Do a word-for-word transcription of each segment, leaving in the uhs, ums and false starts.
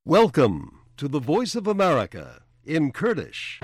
Welcome to the Voice of America in Kurdish.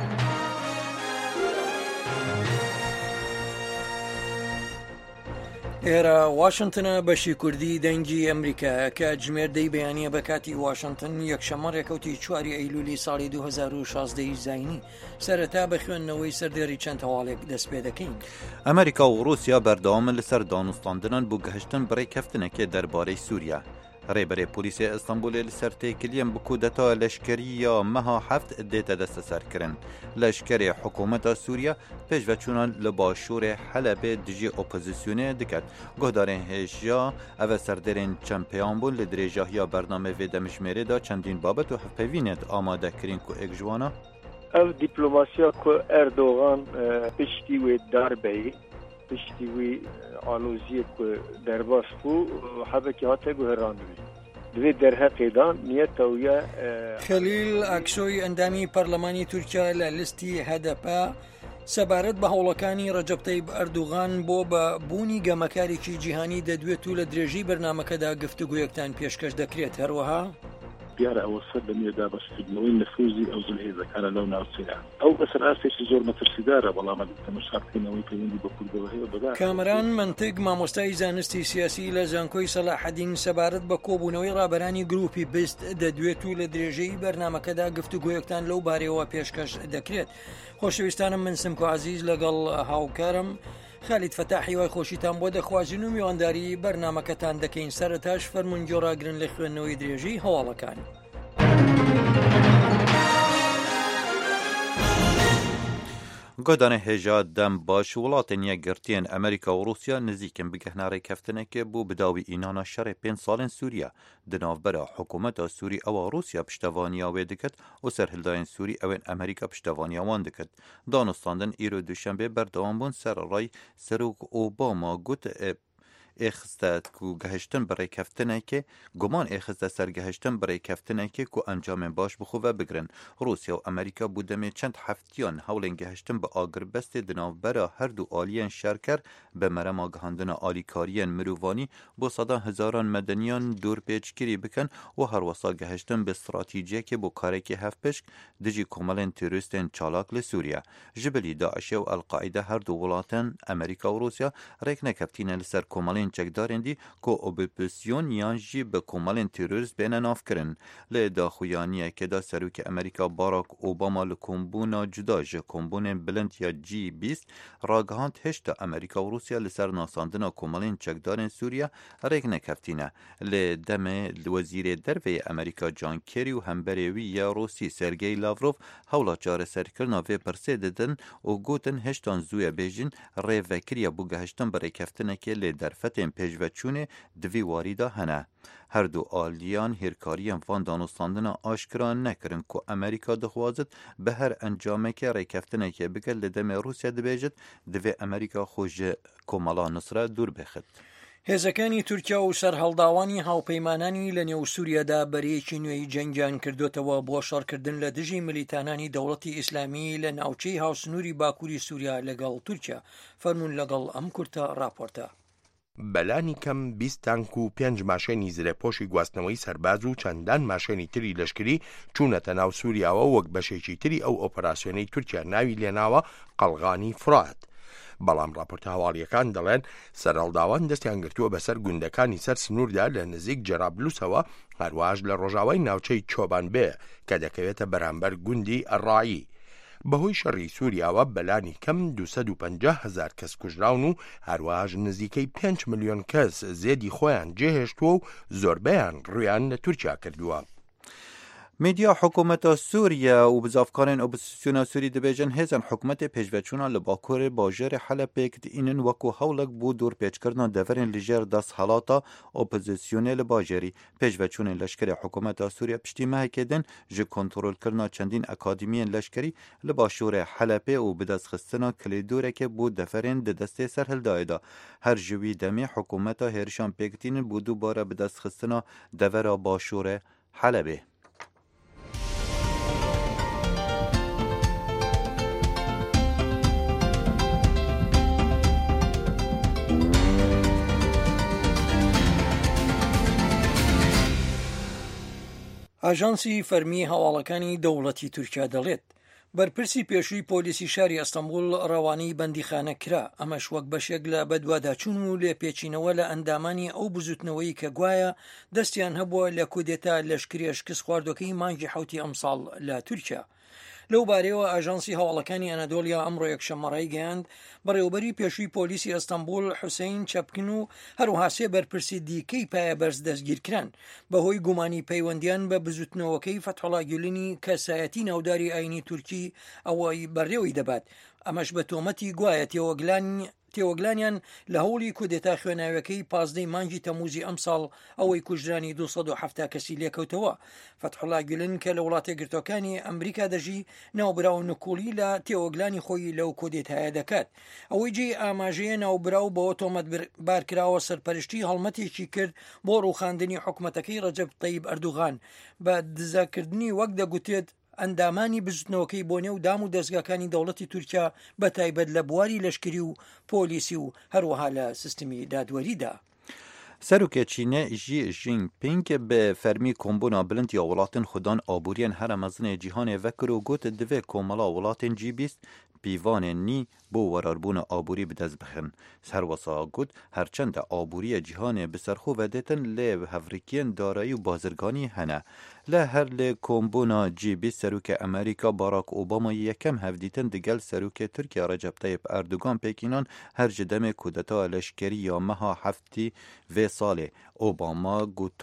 ئێرە واشنگتنە بەشی کوردی دەنگی ئەمریکا کە ژمێردەی بەیانیە بە کاتی واشنگتن یەکشەمە ڕێکەوتی چواری ئەیلولی ساڵی دوو هەزار و شازدە زاینی سەرەتا بە خوێندنەوەی سەردێڕی چەند هەواڵێک دەست پێ دەکەین. ئەمریکا و رووسیا بەردەوامن لەسەر دانوستاندنان بۆ گەهشتن بڕێکەفتنێکی دەربارەی سووریا. ڕێبەرێ پۆلیسێ ئەستەمبولێ لەسەر تێکلیان بکودەتە لەشکری یا مەها هەفت دێتە دەستە سەرکردن. لەشکرێ حکوومەتە سووریا پێشڤەچوونان لە باشوورێ حەلەبێ دژی ئۆپۆزیسیۆنێ دکات. گۆدارên هێژیا ئەvە سەردێرên چەمپێیان بوون لە درێژاهیا بەرنامە vê demijmêrê da çendîn babet û hevpevînên amadekirin ku êk ji wan e ev dîplomasiya ku Erdogan piştî wê darbeyê piştî wî aloziyê ku derbas bû hebekî hate guherandibî. Divê derheqêdan niyeta wî ye خەلیل ئاکسۆی ئەندامی پەرلەمانی تورکیا لە لیستی هەدەپا سەبارەت بە هەوڵەکانی ڕەجەب تەیب ئەردوغان بۆ بە بوونی گەمەکارێکی جیهانی دەدوێت و لە درێژی بەرنامەکەدا گفتوگویەکتان پێشکەش دەکرێت. هەروەها دیارە ئەوە سەر لەمێدا بەشکردنەوەی نفوزی ئەو زولهێزەکانە لەو ناوچەیە. ئەو بەسەر ئاستێکی زۆر مەترسیدارە بەڵام تەماشاکردنەوەی پەیوەندی بە کوردەوەی بەدا. کامەران منتگ مامۆستای زانستی سیاسی لە زانکۆی سەلاحەدین سەبارەت بە کۆبوونەوەی ڕابەرانی گروپی بیست دەدوێت و لە درێژەی بەرنامەکەدا گفتوگویەکتان لەو بارەوە پێشکەش دەکرێت. خۆشەویستانم من سمکۆ عەزیز لەگەڵ هاوکارم خالید فتاحی وای خۆشیتان بۆ دەخوازین و میوانداری بەرنامەکەتان دەکەین. سەرەتاش فەرموون گۆڕاگرن لە خوێندنەوەی درێژی هەواڵەکان. گۆدانە هێژا دەم باش وڵاتên یەکگرتیên ئەمریکا و رووسیا نزیکن بگەهنا ڕێکەفتنێکê بۆ بداوی ئینانا شەڕê pênc salên Sûriya di navbera hikûmeta Sûrî ewa Rûsya piştevaniya wê dikit û serhildayên Sûrî ewên Amerîka piştevaniya wan dikit. Danostandin îro duşembe berdewam bûn ser ray Serok Obama got ئێخستە ku gehiştin bi rêkeftinekê guman êxiste ser gehiştin bi rêkeftinekê ku encamên baş bixwe bigirin. Rûsya û Amerîka bû demê çend heftiyan hewlên gehiştin bi agirbestê di navbera her du aliyên şerker bi merema gihandina alîkariyên mirovanî bo sedan hezaran medeniyan dûrpêçkirî bikin û herwesa gehiştin bi stratîjiyekê bo karekê hevpişk dijî komelên terorîstên çalak li Sûriya. Ji bilî Daişê û Elqaîde her du welatên Amerîka û Rûsya rêk nekeftinê li ser komelên çekdarên dî ku opozîsyon yan jî bi komelên terorîst bêne navkirin. Lê daxuyaniyekê da Serokê Amerîka Barack Obama li kombûna cuda ji kombûnên bilind ya G bîst ragihand hêşta Amerîka û Rûsya li ser nasandina komelên çekdarên Sûriya rêk nekeftîne. Lê demê wezîrê derveyê Amerîka John Kerry û hemberê wî ya Rûsî Sergey Lavrov hewla çareserkirina vê pirsê didin û gotin hêştan zû ye bêjin rêvekiriya bû gehiştin bi rêkeftinekê lê derfetên pêşveçûnê di vî warî da hene. Her du aliyan hêrkariyên van danostandina aşkira nekirin ku Amerîka dixwazit bi her encamekê rêkeftinekê bike li demê Rûsya dibêjit divê Amerîka xwe ji komela Nisra dûr bixit. هێزەکانی تورکیا و سەرهەڵداوانی هاوپەیمانانی لە نێو سووریادا بەرەیەکی نوێی جەنگیان کردوتەوە بۆ شەڕکردن لە دژی ملیتانانی دەوڵەتی ئیسلامی لە ناوچەی هاوسنووری باکووری سووریا لەگەڵ تورکیا. فەرموون لەگەڵ ئەم کورتە راپۆرتە. بەلانی کەم بیست تانک و پێنج ماشێنی زرێپۆشی گواستنەوەی سەرباز و چەندان ماشێنی تری لەشکری چوونەتە ناو سووریاوە وەک بەشێکی تری ئەو ئۆپەراسیۆنەی تورکیا ناوی لێناوە قەڵغانی فرات. بەڵام راپۆرتە هەواڵیەکان دەڵێن سەرهەڵداوان دەستیان گرتووە بەسەر گوندەکانی سەر سنووردا لە نزیک جەرابلوسەوە هەروەهاش لە ڕۆژاوای ناوچەی چۆبانبێ کە دەکەوێتە بەرامبەر گوندی ئەڕایی. بەهۆی شەڕی سووریاوە بەلانی کەم دووسەد و پەنجا هەزار کەس کوژراون و هەروەهاش نزیکەی پێنج ملیۆن کەس زێدی خۆیان جێهێشتووە و زۆربەیان ڕویان لە تورکیا کردووە. مێدیا حکوومەتە سووریا و بزافکارên ئۆپۆزیسیۆنا سووری dibêjin hêzên حکوومەتê pêşveçûna li bakurê bajarê Helepê dînin wekû hewlek bû dûrpêçkirina deverên li jêr desthelata opozîsyonê li bajarî. Pêşveçûnên leşkerê hikûmeta Sûriya piştî mehekê din ji kontrolkirina çendîn akademiyên leşkerî li başûrê Helepê û bi destxistina kilêdûrekê bû deferên di destê serhildayê da. Her ji wî demê hikûmeta hêrişan pêketînin bû dubare bi destxistina devera başûrê Helepê. ئاژانسی فەرمی هەواڵەکانی دەوڵەتی تورکیا دەڵێت بەرپرسی پێشووی پۆلیسی شاری ئەستەمبول ڕەوانەی بەندیخانە کرا، ئەمەش وەک بەشێک لە بەدواداچوون و لێپێچینەوە لە ئەندامانی ئەو بزوتنەوەی کە گوایە دەستیان هەبووە لە کودێتا لەشکری شکست خواردوەکەی مانگی حوتی ئەمساڵ لە تورکیا. لەو بارەوە ئاژانسی هەواڵەکانی ئەنەدۆلیا ئەمڕۆ یەکشەممەڕای گەیاند بەڕێوەبەری پێشووی پۆلیسی ئەستەمبول حوسێین چەپکن و هەروەها سێ بەرپرسی دیکەی پایە بەرز دەستگیرکران بەهۆی گومانی پەیوەندیان بە بزوتنەوەکەی فەتحوڵا گیولینی کەسایەتی ناوداری ئاینی تورکی ئەوەی بەڕێوەی دەبات، ئەمەش بە تۆمەتی گوایە تێوەگلانی تێوەگلانیان لە هەوڵی کودێتا خوێناویەکەی پازدەی مانگی تەموزی ئەمساڵ ئەوەی کوژرانی دووسەد و هەفتە کەسی لێکەوتەوە. فەتحوڵا گیولین کە لە وڵاتە گرتوەکانی ئەمریکا دەژی ناوبراو نکوڵی لە تێوەگلانی خۆی لەو کودێتایە دەکات. ئەوەی جێ ئاماژەیە ناوبراو بەوە تۆمەت بارکراوە سەرپەرشتی هەڵمەتێکی کرد بۆ ڕووخاندنی حکومەتەکەی ڕەجەب تەیب ئەردوغان بە دزەکردنی وەک دەگوتێت ئەندامانی بزوتنەوەکەی بۆ نێو دام و دەستگاکانی دەوڵەتی تورکیا بە تایبەت لە بواری لەشکری و پۆلیسی و هەروەها لە سیستمی دادوەریدا. سەرۆکێچینە ژی ژینپینگ بە فەرمی کۆمبوونا بلند یا وڵاتن خودان ئابووریان هەرە مەزنێ جیهانێ vekir û got divê komela welatên jî bîst pîvanên nî بۆ وەراربوونا ئابووری بدەست بخن. هەروەسا گوت هەرچەندە ئابووریە جیهانێ بسەرخۆ vêdêtin lê hevrekiyên darayî û bazirganî hene. لە هەر لێ کۆمبوونا جی بیست سەرۆکە ئەمریکا باراک ئۆبامای یەکەم هەفدیتن دگەل سەرۆکێ تورکیا ڕەجەب تەیب ئەردوگان پێکینان هەر ji demê kudeta leşkerî ya meha heftî vê salê. Obama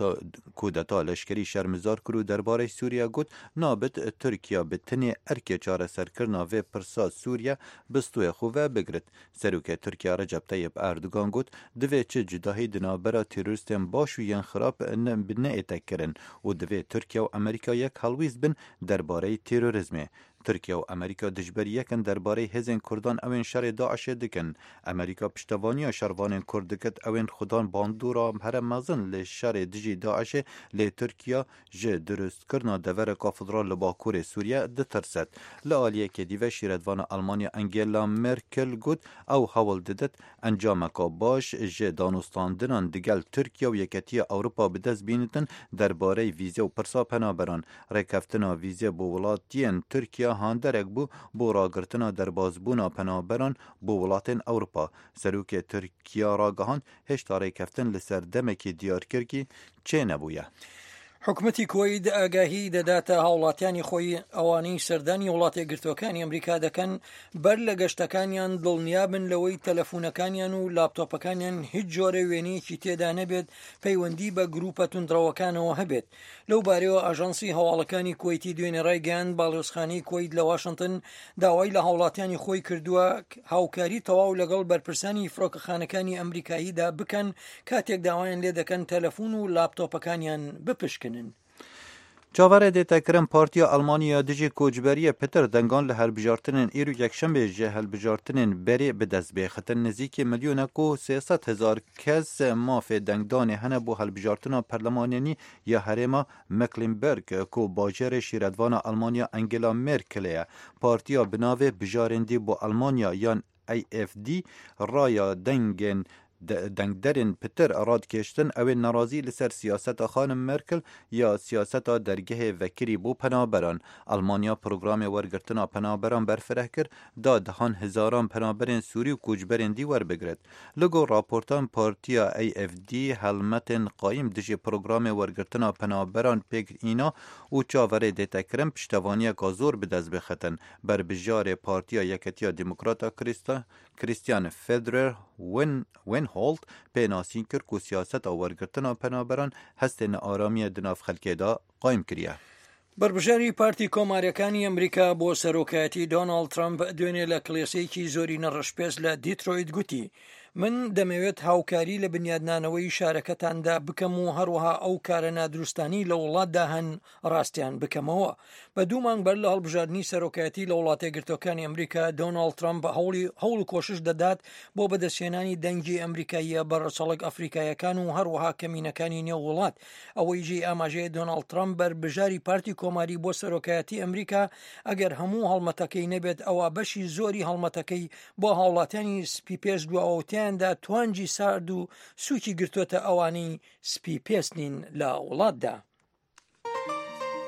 kudeta leşkerî şermizar kir û derbarê Sûriya got nabit Tirkiya bi tinê erkê çareserkirina vê pirsa Sûriya bistûyê xwe ve bigirit. Serokê Tirkiya Recep Tayyip Erdogan got divê çi cudahî di navbera terorîstên baş û yên xirab bi neêtek kirin û divê Tirkiya û Amerîka yek helwîst bin derbareyî terorîzmê. Tirkiya û Amerîka dijberî yekin derbareyî hêzên Kurdan ewên şerê Daişê dikin. Amerîka piştevaniya şervanên Kurd dikit ewên xudan bandûra here mezin lê şerê dijî Daişê lê Tirkiya ji durustkirina devereka federal li Bakurê Sûriye ditirset. Li aliyekê dîve şîretvana Almanya Angela Merkel got ew hewl didit encameka baş ji danûstandinan digel Tirkiya û Yeketiya Ewropa bi dest bînitin derbareyî vîze û pirsa penaberan. Rêkeftina vîze bo welatiyên Tirkiya handerek bû bo ragirtina derbasbûna penaberan bo welatên Ewropa. Serokê Tirkiya ragihand hêşta rêkeftin li ser demekî diyar kir kî çê nebûye. حکومەتی کوێید ئاگاهی دەداتە هاوڵاتیانی خۆی ئەوانەی سەردانی وڵاتە گرتوەکانی ئەمریکا دەکەن بەر لە گەشتەکانیان دڵنیابن لەوەی تەلەفۆنەکانیان و لاپتۆپەکانیان هیچ جۆرە وێنەیەکی تێدا نەبێت پەیوەندی بە گروپە توندڕەوەکانەوە هەبێت. لەو بارەوە ئاژانسی هەواڵەکانی کوێیتی دوێنێ ڕایگەیاند باڵێۆزخانەی کوێید لە واشنگتن داوای لە هاوڵاتیانی خۆی کردووە هاوکاری تەواو لەگەڵ بەرپرسانی فڕۆکەخانەکانی ئەمریکاییدا بکەن کاتێک داوایان لێ دەکەن تەلەفۆن و لاپتۆپەکانیان بپشکن. Çavarê dêtekirin Partiya Almanya dijî koçberiye Peter Dengan li helbijartinên îro yekşemê ji helbijartinên berê bi dest bêxetin nizîkî milyonek û sê sed hezar kes mafê dengdanê hene bo helbijartina perlemanenî ya herêma Mecklenburg ku bajarê şîretvana Almanya Angela Merkelê ye. Partiya bi navê bijarendî bo Almanya yan A F D raya dengên dengderên Peter radkêştin ew ê nerazî li ser siyaseta xanim Merkel ya siyaseta dergehê vekirî bû penaberan. Almanya programê wergirtina penaberan berfireh kir da dihan hezaran penaberên Sûrî û koçberên dî werbigirit. Li gor raportan Partiya A F D helmetên qayîm dijî programê wergirtina penaberan pêkîna û çaverê dêtekirin piştevaniyeka zor bi dest bixetin. Berbijarê Partiya Yeketiya Demokrata Christian Federer Weinhold pênasîn kir ku siyaseta wergirtina penaberan hestên aramiye di nav xelkê da qayîm kiriye. بربژاری پارتی کۆماریەکانی ئەمریکا بۆ سەرۆکایەتی دۆناڵد ترامپ دوێنێ لە کڵێسەیەکی زۆری نەڕەشپێز لە دیترۆیت گوتی من دەمەوێت هاوکاری لە بنیادنانەوەی شارەکەتاندا بکەم و هەروەها ئەو کارە نادروستانی لە وڵاتدا هەن ڕاستیان بکەمەوە. بە دوو مانگ بەر لە هەڵبژاردننی سەرۆکایەتی لە وڵاتە گرتوەکانی ئەمریکا دۆناڵد ترامپ هەوڵ و کۆشش دەدات بۆ بەدەستهێنانی دەنگی ئەمریکاییە بە ڕەچەڵک ئەفریقایەکان و هەروەها کەمینەکانی نێو وڵات. ئەوەی ژێ ئاماژەیە دۆناڵد ترامپ بەربژاری پارتی کۆماری بۆ سەرۆکایەتی ئەمریکا ئەگەر هەموو هەڵمەتەکەی نەبێت ئەوە بەشی زۆری هەڵمەتەکەی بۆ هاوڵاتیانی سپی پێش دواوەتیاندا توانجی سارد و سوکی گرتوۆتە ئەوانەی سپی پێستنین لە وڵاتدا.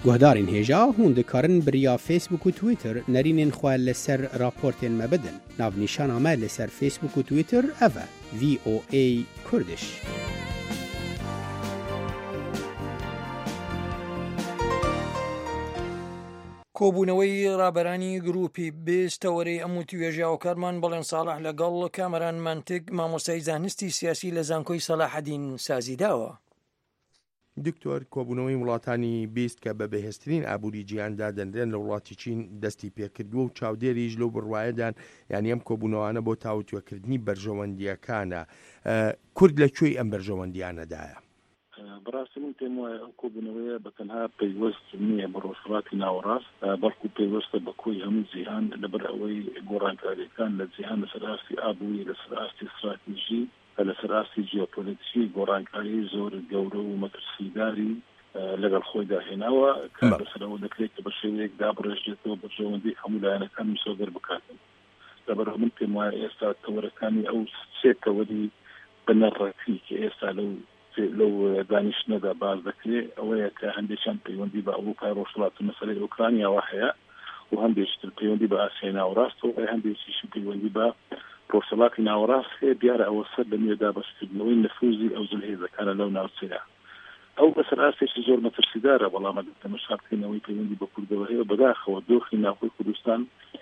گهدارین هێژا هون دikarin biriya Facebook û Twitter nerînên xwe li ser raportên me bidin. Navnîşana me li ser Facebook û Twitter ev e V O A Kurdish. کۆبوونەوەی ڕابەرانی گروپی بێستەوەرەی ئەموو توێژیا و کارمان بەڵێن ساڵح لەگەڵ کامەران مانتگ مامۆستای زانستی سیاسی لە زانکۆی سەلاحەدین سازیداوە. دکتۆر کۆبوونەوەی وڵاتانی بیست کە بە بەهێزترین ئابووری جیهاندا دەنرێن لە وڵاتی چین دەستی پێکردووە و چاودێریش لەو بڕوایەدان یعنی ئەم کۆبوونەوانە بۆ تاوتوێکردنی بەرژەوەندیەکانە. کورد لەکوێی ئەم بەرژەوەندیانەدایە؟ بەڕاستی من پێم وایە ئەو کۆبوونەوەیە بەتەنها پەیوەست نییە بە ڕۆژهەڵاتی ناوەڕاست، بەڵکو پەیوەستە بە کۆی هەموو جیهان لەبەر ئەوەی گۆڕانکاریەکان لە جیهان لەسەر ئاستی ئابووری، لەسەر ئاستی استراتیژی، لەسەر ئاستی جیۆپۆلیتیکی گۆڕانکاری زۆر گەورە و مەترسیداری لەگەڵ خۆیدا هێناوە کە بەسەرەوە دەکرێت کە بە شێوەیەک دابڕێژێتەوە بەرژەوەندی هەموو لایەنەکان مسۆگەر بکاتن. لەبەرەوە من پێم وایە ئێستا تەوەرەکانی ئەو سێ تەوەری بنەڕەتی کە ئێستا لەو لەو دانیشتنەدا باز دەکرێت ئەوەیە کە هەندێکیان پەیوەندی بە ئەوروپای ڕۆژهەڵات و مەسەلەی ئوکرانیاوە هەیە و هەندێکتر پەیوەندی بە ئاسیای ناوەڕاست و هەندێکیشی پەیوەندی بە ڕۆژهەڵاتی ناوەڕاست هەیە. دیارە ئەوە سەر لە نوێ دابەشکردنەوەی نفوزی ئەو جلهێزەکانە لەو ناوچەیە. ئەو بەسەر ئاستێکی زۆر مەترسیدارە، بەڵام تەماشاکردنەوەی پەیوەندی بە کوردەوە هەیە بەداخەوە دۆخی ناوخۆی کوردستان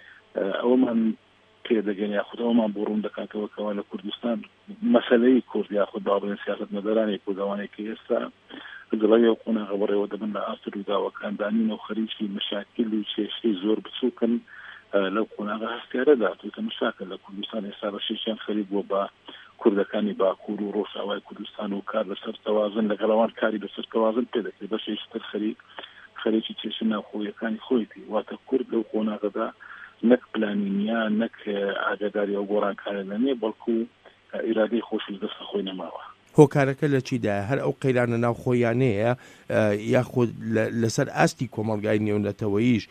ئەوەمان پێدەگەن یاخود ئەومان بۆ ڕوون دەکاتەوە کەوا لە کوردستان مەسەلەی کورد یاخود باڵێن سیاست مەدەرانی کوردەوانی کە ئێستا گڵەوی و قۆناغە بەڕێوە دەبن لە ئاستر و داوەکاندانین و خەریکی مەشاکل و کێشەی زۆر بچووکن لەو قۆناغە هەستیارەدا. توتە مشاکل لە کوردستان ئێستا بەشێکیان خەریک بووە بە کوردەکانی باکوور و ڕۆژاوای کوردستان و کار لەسەر تەوازن لەگەڵەوان کاری بەسەر تەوازن پێدەکرێت. بەشێکتر خەریک خەریکی کێشە ناوخۆیەکانی خۆیتی. واتە کورد لەو قۆناغەدا نەک پلانینیا نەک ئاگاداری ئەو گۆڕانکارە نیە، بەڵکو ئیرادەی خۆشی دەستە خۆی نەماوە. هۆکارەکە لە چیدایە؟ هەر ئەو قەیرانە ناوخۆیانەیە یاخود لەسەر ئاستی کۆمەڵگای نێونەتەوەیش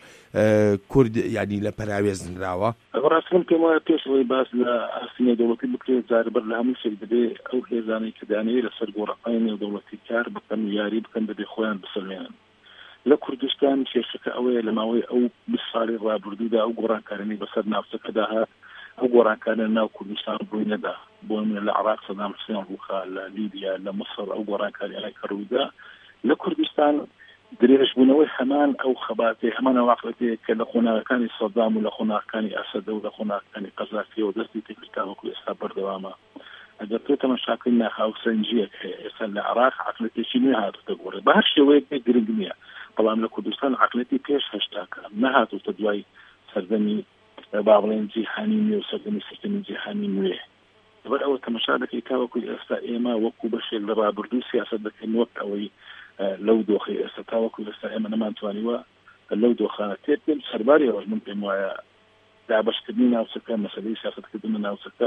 کورد ینی لە پەراوێزنراوە؟ ڕاستن پێم وایە پێشەوەی باس لە ئاستی نێودەوڵەتی بکرێت جاربەر لە هەموو شێک دەبێ ئەو هێزانەی کە دانەیە لەسەر گۆڕەپانی نێودەوڵەتی کار بکەن و یاری بکەن بەبێ خۆیان بسەلمێنن. لە کوردستان کێشەکە ئەوەیە لە ماوەی ئەو بیست ساڵی ڕابردوودا ئەو گۆڕانکارانی بەسەر ناوچەکەدا هات، ئەو گۆڕانکارە ناو کوردستان ڕووی نەدا. بۆ منە لە عێراق سەدام حوسێن ڕووخا، لە لیبیا، لە مەسڕ ئەو گۆڕانکاریانەی کە ڕوویدا. لە کوردستان درێژبوونەوەی هەمان ئەو خەباتێ هەمان ئەواقعەتەیە کە لە خۆناغەکانی سەدام و لە خۆناغەکانی ئەسەد و لە خۆناغەکانی قەزافیەوە دەستی تێکرداوەکو ئێستا بەردەوامە. ئەگەر تۆ تەماشاکەی ناخاوسەنجیەک هەیە ئێستا لە عێراق عەقڵەتێکی نوێ هاتووەتە گۆڕێ بە هەر شێوەیەک گرنگ نییە، بەڵام لە کوردستان عەقڵەتی پێش هەشتاکە نەهاتووەتە دوای سەردەمی با بڵێن جیهانی نوێ و سەردەمی سیستەمی جیهانی نوێ. لەبەر ئەوە تەماشا دەکەی تاوەکوی ئێستا ئێمە وەکو بەشێک لە ڕابردوو سیاسەت دەکەین وەک ئەوەی لەو دۆخی ئێستا تاوەکوی ئێستا ئێمە نەمانتوانیوە لەو دۆخانە تێر بێن. سەرباری ئەوەش من پێم وایە دابەشکردنی ناوچەکە مەسەلەی سیاسەتکردن ناوچەکە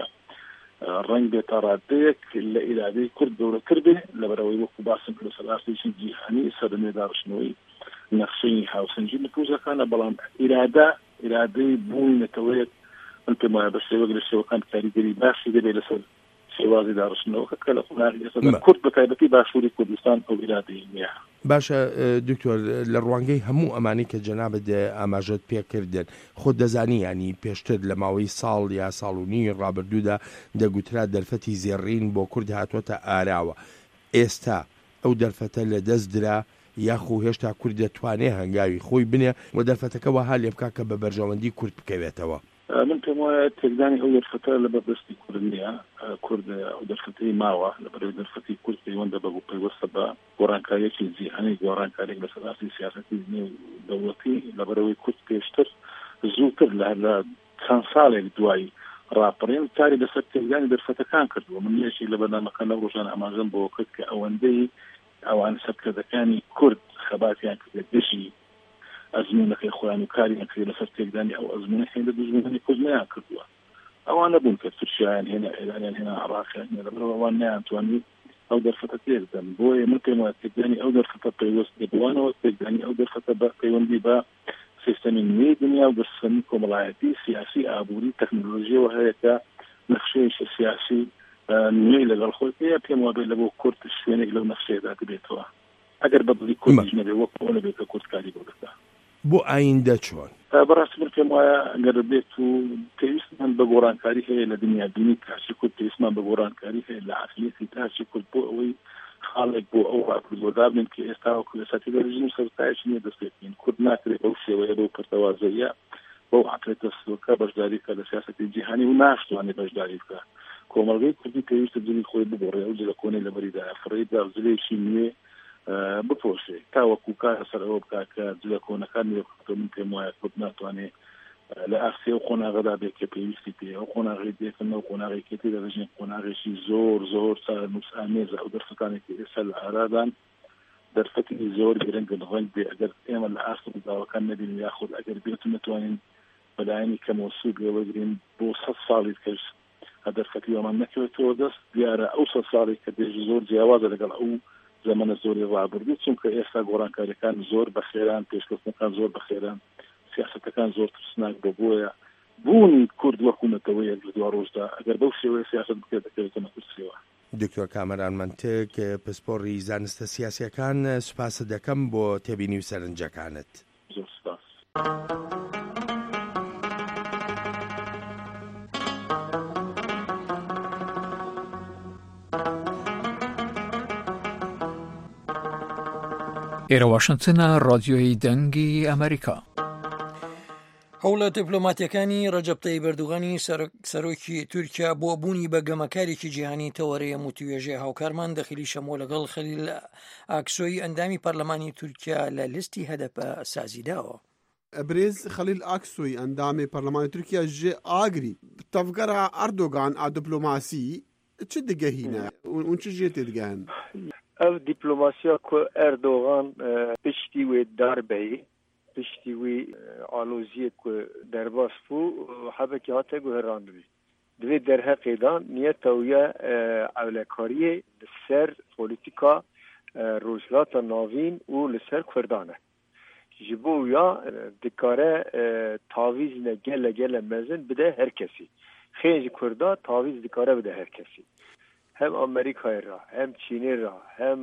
ڕەنگ بێتە ڕادەیەک لە ئیرادەی کورد گەورەتر بێ، لەبەرەوەی وەکو باسم کرد لەسەر ئاستێکی جیهانی سەردەمی داڕشتنەوەی نەخشەی هاوسەنجی نفوزەکانە، بەڵام ئیرادە ئیرادەی بوونەتەوەیەک من پێم وایە بە شێوەک لە شێوەکان کاریگەری باشی دەبێت لەسەر شێوازی داڕشتنەوەکە کە لە قۆناغی ئێستا کورد بە تایبەتی باشووری کوردستان ئەو ئیرادەی نییە. باشە دکتۆر، لە ڕوانگەی هەموو ئەمانی کە جەنابەت ئاماژەت پێکردن خۆت دەزانی ینی پێشتر لە ماوەی ساڵ یا ساڵ و نیوی ڕابردوودا دەگوترا دەرفەتی زێڕین بۆ کورد هاتووەتە ئاراوە. ئێستا ئەو دەرفەتە لە دەست درا یاخو هێشتا کورد دەتوانێت هەنگاوی خۆی بنێ و دەرفەتەکە وەها لێ بکات کە بە بەرژەوەندی کورد بکەوێتەوە؟ من پێم وایە تێکدانی ئەو دەرفەتە لە بەردەستی کورد نییە. کورد ئەو دەرفەتەی ماوە لەبەرەوەی دەرفەتی کورد پەیوەندە بە پەیوەستە بە گۆڕانکاریەکی جیهانی گۆڕانکاریێک لەسەر ئاستی سیاسەتی نێودەوڵەتی. لەبەرەوەی کورد پێشتر زووتر لە چەند ساڵێک دوای ڕاپەڕین کاری لەسەر تێکدانی دەرفەتەکان کردووە. من یەکێک لە بەرنامەکان لەو ڕۆژانە ئاماژەم بۆ کرد کە ئەوەندەی ئەوان سەرکردەکانی کورد خەباتیان کرد دژی ئەزمونەکەی خۆیان و کاری نەکرێت لەسەر تێکدانی ئەو ئەزمونە هێندە دژمنی کوردیان کردووە. ئەوان نەبوون کە تورکیایان هێنا، ئێرانیان هێنا، عێراقیان هێنا، لەبەرەوە ئەوان نەیانتوانی ئەو دەرفەتە تێکدەن. بۆیە من پێم وایە تێکدانی ئەو دەرفەتە پەیوەست بوانەوە تێکدانی ئەو دەرفەتە بە پەیوەندی بە سیستەمی نوێی دنیا و بەسەمی کۆمەڵایەتی سیاسی ئابووری تەکنۆلۆژیەوە هەیە کە نەخشەیەکی سیاسی نوێی لەگەڵ خۆی پێ پێم وابێت لە بۆ کورد شوێنێک لەو نەخشەیەدا بێتەوە. ئەگەر بەدڵی کوردیش نەبێ وەکو ئەوە نەبێت کە کورتکاری بۆ بکات بۆ ئایندە چۆن بەڕاستی من پێم وایە ئەگەر بێت و پێویستمان بە گۆڕانکاری هەیە لە دنیا بینی کاچی کورد پێویستمان بە گۆڕانکاری هەیە لە عقلیەتی تاچی کورد بۆ ئەوەی خاڵێک بۆ ئەو ڕاکردۆدار بن کە ئێستا وەکو لەسەتی دەژین سەرتایەکی نییە دەست پێ بکەین کورد ناکرێت بەو شێوەیە بەو پەرتەوازەیە بەو عقلێتە سلوکە بەشداری بکات لە سیاسەتی جیهانی و ناشتوانێت بەشداری بکات کۆمەڵگەی کوردی پێویستە جلی خۆی ببڕێ ئەو جلە کۆنەی لەبەریدا فڕێدا جلێکی نوێ بپۆشێ تا وەکو کار سەر ئەوە بکات کە جلە کۆنەکان نوێ من پێم وایە کورد ناتوانێت لە ئاخسی ئەو قۆناغەدا بێت کە پێویستی پێ ئەو قۆناغی دێتن ئەو قۆناغێکی دەژین قۆناغێکی زۆر زۆر چار نووس ئامێزە ئەو دەرفەکانێکی ئێستا لە ئارادان دەرفەتی زۆر گرنگن ڕەنگ بێ ئەگەر ئێمە لە ئاست داواکان نەبین یاخود ئەگەر بێت نتوانین بەلایەنی کەمۆسوو بێوەگرین بۆ سەد ساڵی کەس هەدەرفەتی ئەمان نەکەوێتەوە دەست دیارە ئەو سەد ساڵی کە دێژ زۆر جیاوازە لەگەڵ ئەو زەمانە زۆری ڕابردوو چونکە ئێستا گۆڕانکاریەکان زۆر بەخێران پێشکەوتنەکان زۆر بەخێران سیاستەکان زۆر ترسناک بە بۆیە بوونی کورد وەکوونەتەوەیە لە دوا ڕۆژدا ئەگەر بەو شێوەیە سیاست بکرێت دەکەوێتە کورسیەوە دکتۆر کامەران منتێک پسپۆڕی زانستە سیاسیەکان سوپاس دەکەم بۆ تێبینی و سەرنجەکانت زۆر سپاس. ئێرە واشنگتنە ڕادیۆی دەنگی ئەمریکا. هەوڵە دیپلۆماتیەکانی ڕەجەب تەیب ئەردوغانی سەرۆکی تورکیا بۆ بوونی بە گەمەکارێکی جیهانی تەوەرەیە متوێژێ هاوکارمان دەخیلی شەمۆ لەگەڵ خەلیل ئاکسۆی ئەندامی پەرلەمانی تورکیا لە لیستی هەدەپە سازیداوە. برێز خەلیل ئاکسۆی ئەندامی پەرلەمانی تورکیا ژێ ئاگری تەڤگەرە ئەردۆغان ئا دیپلۆماسی چ دگەهینە اون چ ژێ تێدگەهن ئەو دیپلۆماسیا کو ئەردۆغان پشتی وێ داربەی پشتی وی ئالۆزیە کو دەرباس بوو حەبێکی هاتە گوهێڕاندوی دوێ دەرهەقێدان نیەتەویە ئەولەکاریە لەسەر پۆلیتیکا ڕۆژهەڵاتە ناوین و لەسەر کوردانە ji bo ya dikare tavîz ne gele gele mezin bide her kesî xêj ji Kurda tavîz dikare bide her kesî hem Amerikayê ra hem Çînê ra hem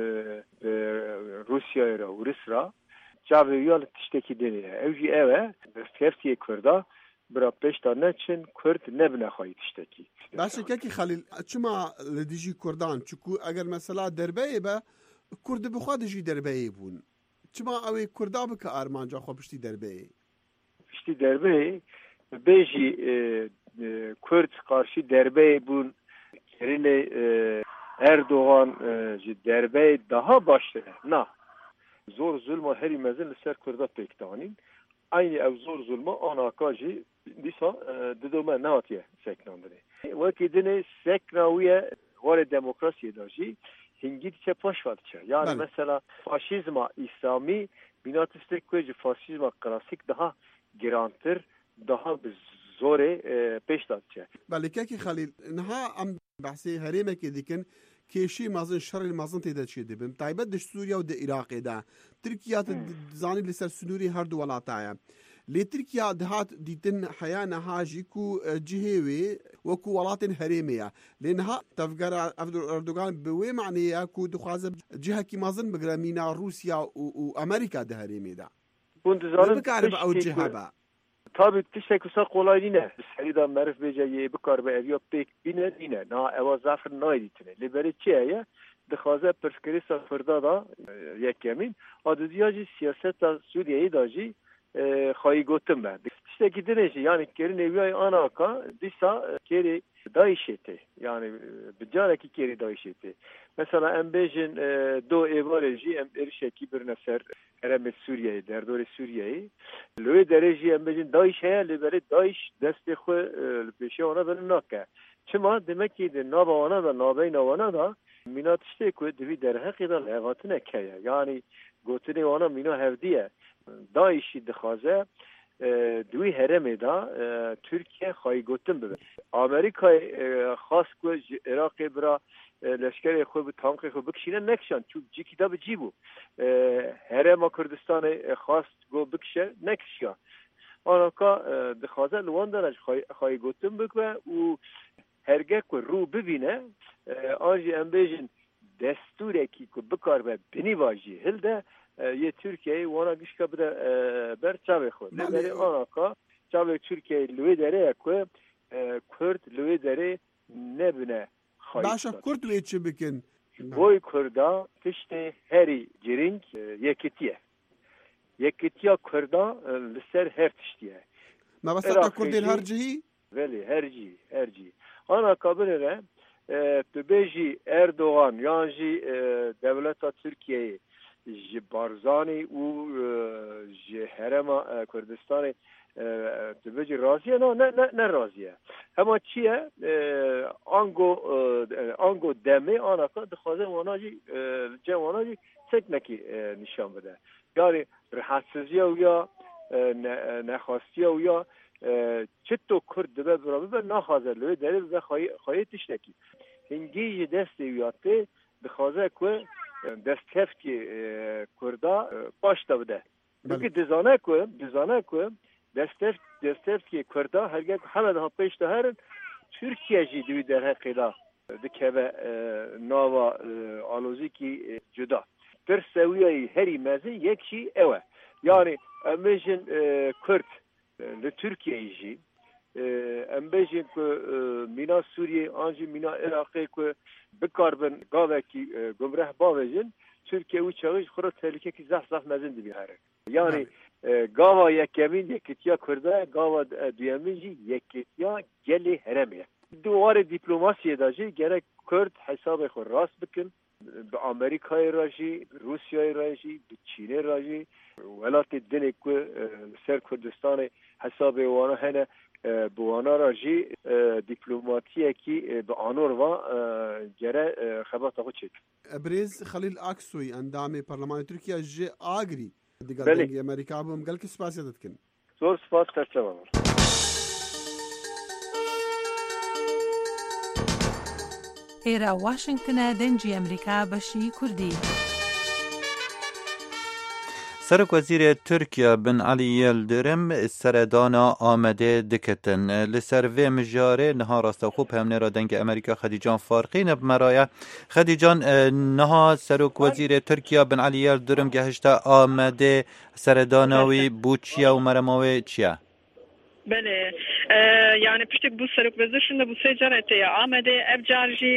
Rusyayê ra û Rûs ra cavê ya li tiştekî dinê ew jî ew e keftiyê Kurda bira pêşta neçin Kurd nebine xwayî tiştekî. Başekekî Xelîl çima li dijî Kurdan çikû eger mesela derbeyê be Kurd bixwe dijî derbeyê bûn çima ew ê Kurda bike armanca xwe piştî derbeyê piştî derbeyê bêjî Kurd qarşî derbeyê bûn kerînê Erdoğan ji derbeyê daha baştir na zor zulma herî mezin li ser Kurda pêkdanîn aynı ev zor zulma anaka jî dîsa didome nehatiye seknandinê wekî dinê seknawiye warê demokrasiyê da jî hingî diçe paşva diçe yani ben. Mesela faşizma İslami binatistek ku ji faşizma klasik daha girantir daha zorê pêşda diçe. Belkekî Xelîl niha em behsê herêmekê dikin kêşî mezin şerê mezin têde çê dibin taybet di Sûriya û di Iraqê de Tirkiya zanî li ser Sunûrî her du welata ye lê Tirkiya dihat dîtin heya niha jî ku cihê wê wekû welatên herêmê ye lê niha tevgera Erdogan bi wê manîye ku dixwaze cihekî mezin bigire mîna Rusya û Amerîka di herêmê de bikare bi ew cihe be tabii tiştek usa kolay ne serida merif beje ye bikar be eviya pek bine yine na eva zafir nayditine liberi çiye dixwaze perskrisa firda da yekemin adı diyacı siyaseta Suriye'yi da jî xayî gotin be tiştekî dinê jî yani kerî neviyayê anaka dîsa kerî Daişê tê yani bi carekî kerî Daişê tê mesela em bêjin do êvarê jî em êrişekî birine ser herêmê Sûriyeyê derdorê Sûriyeyê li wê derê jî em bêjin Daîş heye lê berê Daîş destê xwe li pêşê wana birin nake çima demekî di nava wana da navbeyna wana da mîna tiştê ku divî derheqê da lêvatinek heye yani gotinê wana mîna hevdîye Daişî dixwaze دوی herêmê da Türkiye xayî gotin bibe. Amerîkayê xas ku ji Iraqê bira leşkerê xwe bi tankê xwe bikişîne nekişan çû cîkî da bi cî bû. Herêma Kurdistanê xas got bikişe nekişiya. Anaka dixwaze li wan de re xayî gotin bibe û hergeh ku rû bibîne an jî em bêjin دستورێکی کو بکاربە بنیواژی هەلدە یە تورکیای وانە گشتکە بدە بەر چاوێ خۆ لەبەرێ ئاناکا چاوێک تورکیای لێ دەرەیە کو کورد لێ دەرێ نەبنە باشە کورد وێ چ بکن بۆی کووردا تشتێ هەری گرنگ یەکێتیە یەکێتیا کووردا لەسەر هەر تشتیە مەبەستە کوردێن هەرجی بەێ هەرجی هەرجی ئاناکا بنێرە تبێژی ئەردۆغان یانژی دەولەتا تورکیایê ji barzanê û ji herêma Kurdistanê tibêjî raziye no ne ne raziye hema çi ye ango ango demê anaka dixwaze wana jî cem wana jî teknekî nîşan bide yani rahatsizîya û ya nexwastiya û ya çito Kurd dibe birabibe naxwaze li wê derê bibe xwayê tiştekî hingî ji destê wî tê dixwaze ku destkeftî Kurda baş da bide çünkü dizane ku dizane ku destkeft destkeftî Kurda hergek heme daha pêş de herin Türkiye jî divî derheqîla dikeve nava alozîkî cuda bir seviyeyî herî mezin yek jî ew e yani em bêjin Kurd li Türkiye jî em bêjin ku mîna Sûriye an jî mîna Iraqê ku bikarbin gavekî gumreh bavêjin Türkiye û çaxî ji xwe re tehlikekî zeh zeh mezin dibî here yani gava yekemîn yekîtiya Kurda gava duyemîn jî yekîtiya gelê herêmê di warê dîplomasiyê de jî gerek Kurd hesabê xwe rast bikin bi Amerîkayê re jî bi Rûsyayê re jî bi Çînê re jî welatê dinê ku ser Kurdistanê hesabê wana hene bi wana re jî dîplomatiyekî bi anor va gere xebata xwe çêk Ebrêz Xelîl Aksoy endamê Parlemanê Tirkiye ji agirî digalengî Amerîka bûm gelkî spasiya dikin zor spas terçeva var ئێرە واشنگتنە دەنجی ئەمریکا بەشی کوردی سەرۆک وەزیرê Tirkiye bin Alî Yildirim seredana Amedê dikitin. Li ser vê mijarê niha rastaxû peyamnêra dengê Amerîka Xedîcan Farqî nebmeraye. Xedîcan niha serok wezîrê Tirkiye bin Alî Yildirim gehişte Amedê seredana wî bû çiye û merema wê çi ye? بله yani piştek bu serok vezirşinde bu secaret ya Amedê ev car jî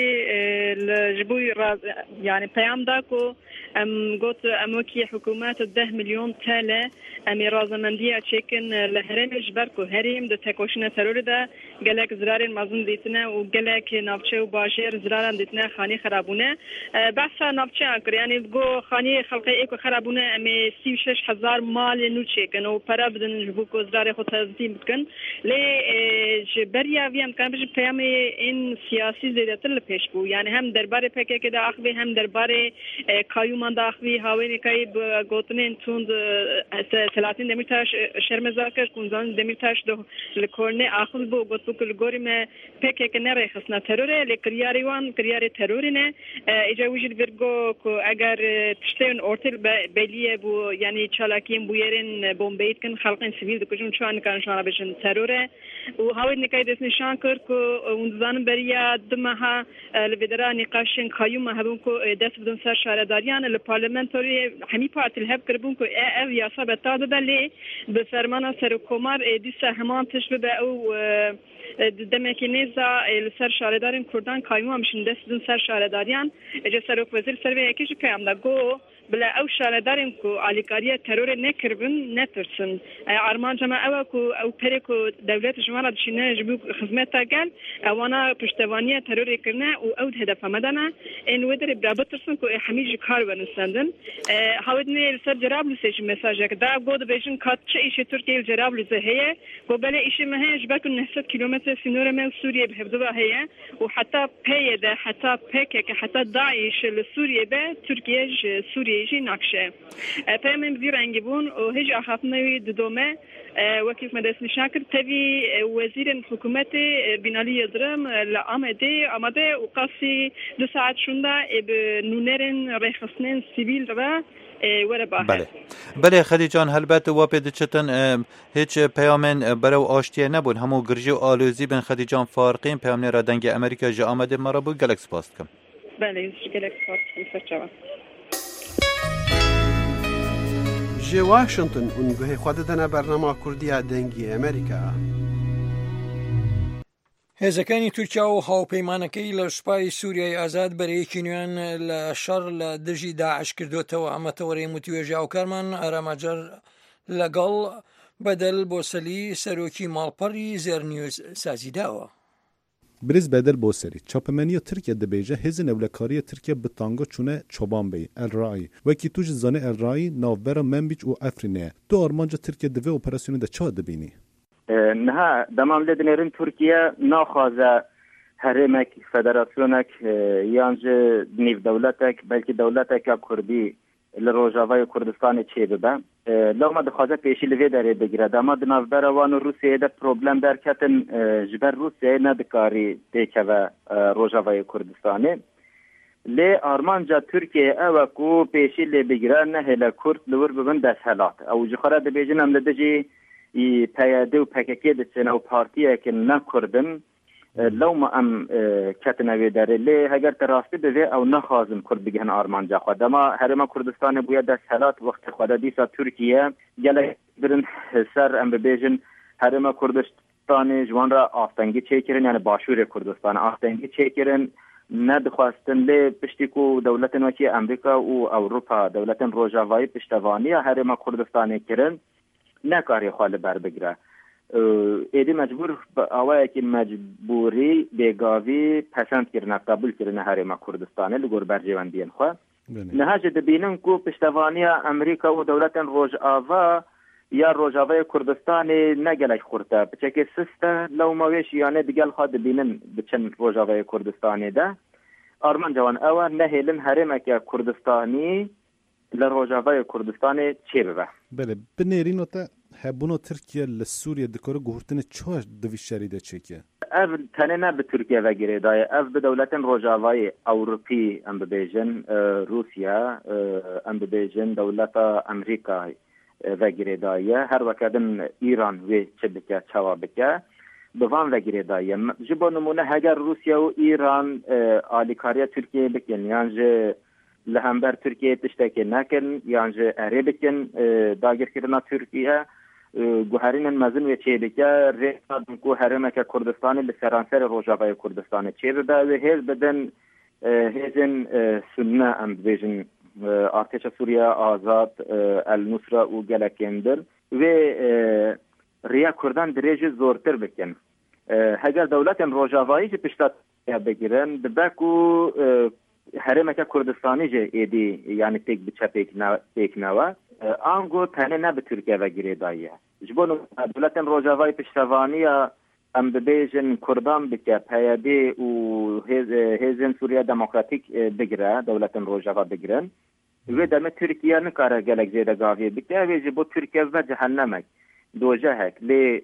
ji bo yani peyamda ku em got em wekî hikûmet deh milyon T L em ê razemendiya çêkin li herêmê ji ber ku herêm di tekoşîna terorê de gelek zirarên mezin dîtine û gelek navçe û bajêr ziraran dîtine xanî xerabûne behsa navçeya kir yani got xanî xelqê ê ku xerabûne em ê sî û şeş hezar malê nû çêkin û pere bidin ji bo ku zirarê xwe tezîn bikin lê ji beriya vî em kan bijin peyamê ên siyasî zêdetir li pêş bû yani hem derbarê P K K de axivî hem derbarê kayyûman da axivî hawênekayê bi gotinên tund Selahattin Demirtaş şermezar kir Kunzan Demirtaş li kornê axil bû got bû ku li gorî me P K K nerêxistina terorê lê kiryarê wan kiryarê terorê ne îca wî jî vir got ku eger tiştên ortê belîye bû yani çalakiyên bû yerên bombeyî dikin xelqên sivîl dikujin çi an nikarin şana bijin terorê û hawênekayê dest nîşan kir ku hûn dizanin beriya du meha li vêdera nîqaşên kayyûma hebûn ku dest bidin ser şaredariyan li parlamentoyê hemî partî li hev kiribûn ku ev yasa beta bibe lê bi fermana serokkomar dîsa heman tiş bibe ew demekî nêza li ser şaredarên Kurdan kayyûma mişin dest bidin ser şaredariyan ece serok vezîr ser vê yekê jî peyam da got bila ew şaredarên ku alîkariya terorê nekiribin netirsin armanca me ew e ku ew perê ku dewlet ji wan re dişîne ji bo xizmeta gel ewana piştevaniya terorê kirine û ew hedefa me dane ên wê derê bila bitirsin ku hemî ji kar verin sendin hawêdinê li ser Cerablûsê jî mesajek da got dibêjin ka çi îşê Tirkiye li Cerablûsê heye got belê îşê me heye ji ber ku neh sed kîlometre sînorê me û Sûriye bi hevdeva heye û heta peyê de heta P K K heta Daîş li Sûriye be Tirkiye ji Sûriye jî nakşe peyamên bi vî rengî bûn û hêj axaftina wî didome wekî me dest nîşan kir tevî wezîrên hikûmetê Binalî Yildirim li Amedê Amedê û qasî du saet şûnda bi nûnerên rêxistinên sivîl re were bahe belê Xedîcan helbet wa pê diçitin hiç peyamên berew aştiye nebûn hemû girjî û alozî bin Xedîcan Farqîn peyamnêra dengê Amerîka ji Amedê me re bû gelek spas dikim بله گلک کارت میفرچوا جه واشنطن اونگوه خودتنا برنامه کردی دنگی امریکا. هێزەکانی تورکیا و هاوپەیمانەکەی لە سوپای سووریای ئازاد بەرەیەکی نوێن لە شەڕ لە دژی داعش کردوتەوە. ئەمە تەوەڕێی متوێژی هاوکارمان ئارامەجەر لەگەڵ بەدەل بۆ سەلی سەرۆکی ماڵپەڕی زێرنیوز سازیداوە. برز بدل بوسری چاپمنی ترکیه دبیجه هزین اولکاری ترکیه به تانگو چونه چوبان بی الرای وکی توج زانه الرای ناوبرا منبیج و افرینه تو آرمانجا ترکیه دوی اپراسیون ده چه دبینی؟ نه دمام لدنرین ترکیه ناخوازه هرمک فدراسیونک یانج نیو دولتک بلکه دولتک کردی لروجاوای کردستان چه ببه لو ما دخوازه پیشی لوی داره بگیره دما دنافبر وان روسیه ده پروبلم در کتن جبر روسیه ندکاری دیکه و روجاوای کردستانه لی آرمانجا ترکیه اوکو پیشی لی بگیره نه هلا کرد لور ببن دسهلات او جخوره ده بیجن هم لدجی پیاده و پککی دستن او پارتیه که نکردن لو ما ام کتنوی داره لی اگر تراستی بوی او نخوازم کرد بگهن آرمانجا خود دما هرما کردستان بویا دسهلات وقت خود دیسا ترکیه گله برن سر ام ببیجن هرما کردستان جوان را آفتنگی چه کرن یعنی باشور کردستان آفتنگی چه کرن ندخواستن لی پشتی کو دولت نوکی امریکا و اوروپا دولت روجاوایی پشتوانی هرما کردستان کرن نکاری خال بر بگیره ایدی مجبور آوایی که مجبوری بیگاوی پسند کرنه قبول کرنه هرما کردستانه لگور برجواندین خواه نهاج دبینن کو پشتوانی امریکا و دولت روج آوا یا روجاوای کردستان نگلک خورده بچه سسته لو مویش یانه دیگل خواه دبینن بچن روجاوای کردستانی ده آرمان جوان اوه نهیلن هرما که کردستانی لروجاوای کردستان چه ببه بله بنیرینو تا هبونو ترکیه لسوریه دکاره گوهرتن چه دوی شریده چکیه اف تنه نه به ترکیه وگیره دای اف به دولت روجاوای اوروپی ام ببیجن روسیا ام ببیجن دولت امریکا وگیره دای هر وکدن ایران و چه بکه چوا بکه بوان وگیره دای جبو نمونه اگر روسیا و ایران آلیکاریا ترکیه بکن یعنی لهمبر ترکیه تشتکی نکن یعنی اره بکن داگر کرنا ترکیه گوهرین مزن و چه بکه ریختادن که هرمه که کردستان لسرانسر روجاوای کردستان چه بده و هیز بدن هیزن سنه ام بیجن ارتش سوریه آزاد النصره و گلکندر و ریا کردان دریج زورتر بکن اگر دولت روجاوایی که پشتات بگیرن دبکو هرمه که کردستانی جه ایدی یعنی تک بچه پیک نوا آنگو تنه نه به ترکیه و گیره دایه جبونو دولت روجاوای پشتوانی ام ببیجن کردان بکه پیاده و هیزن سوریه دموکراتیک بگیره دولت روجاوا بگیرن و دمه ترکیه نکاره گلک زیده گاویه بکه و جبو ترکیه و جهنمک دو جهک لی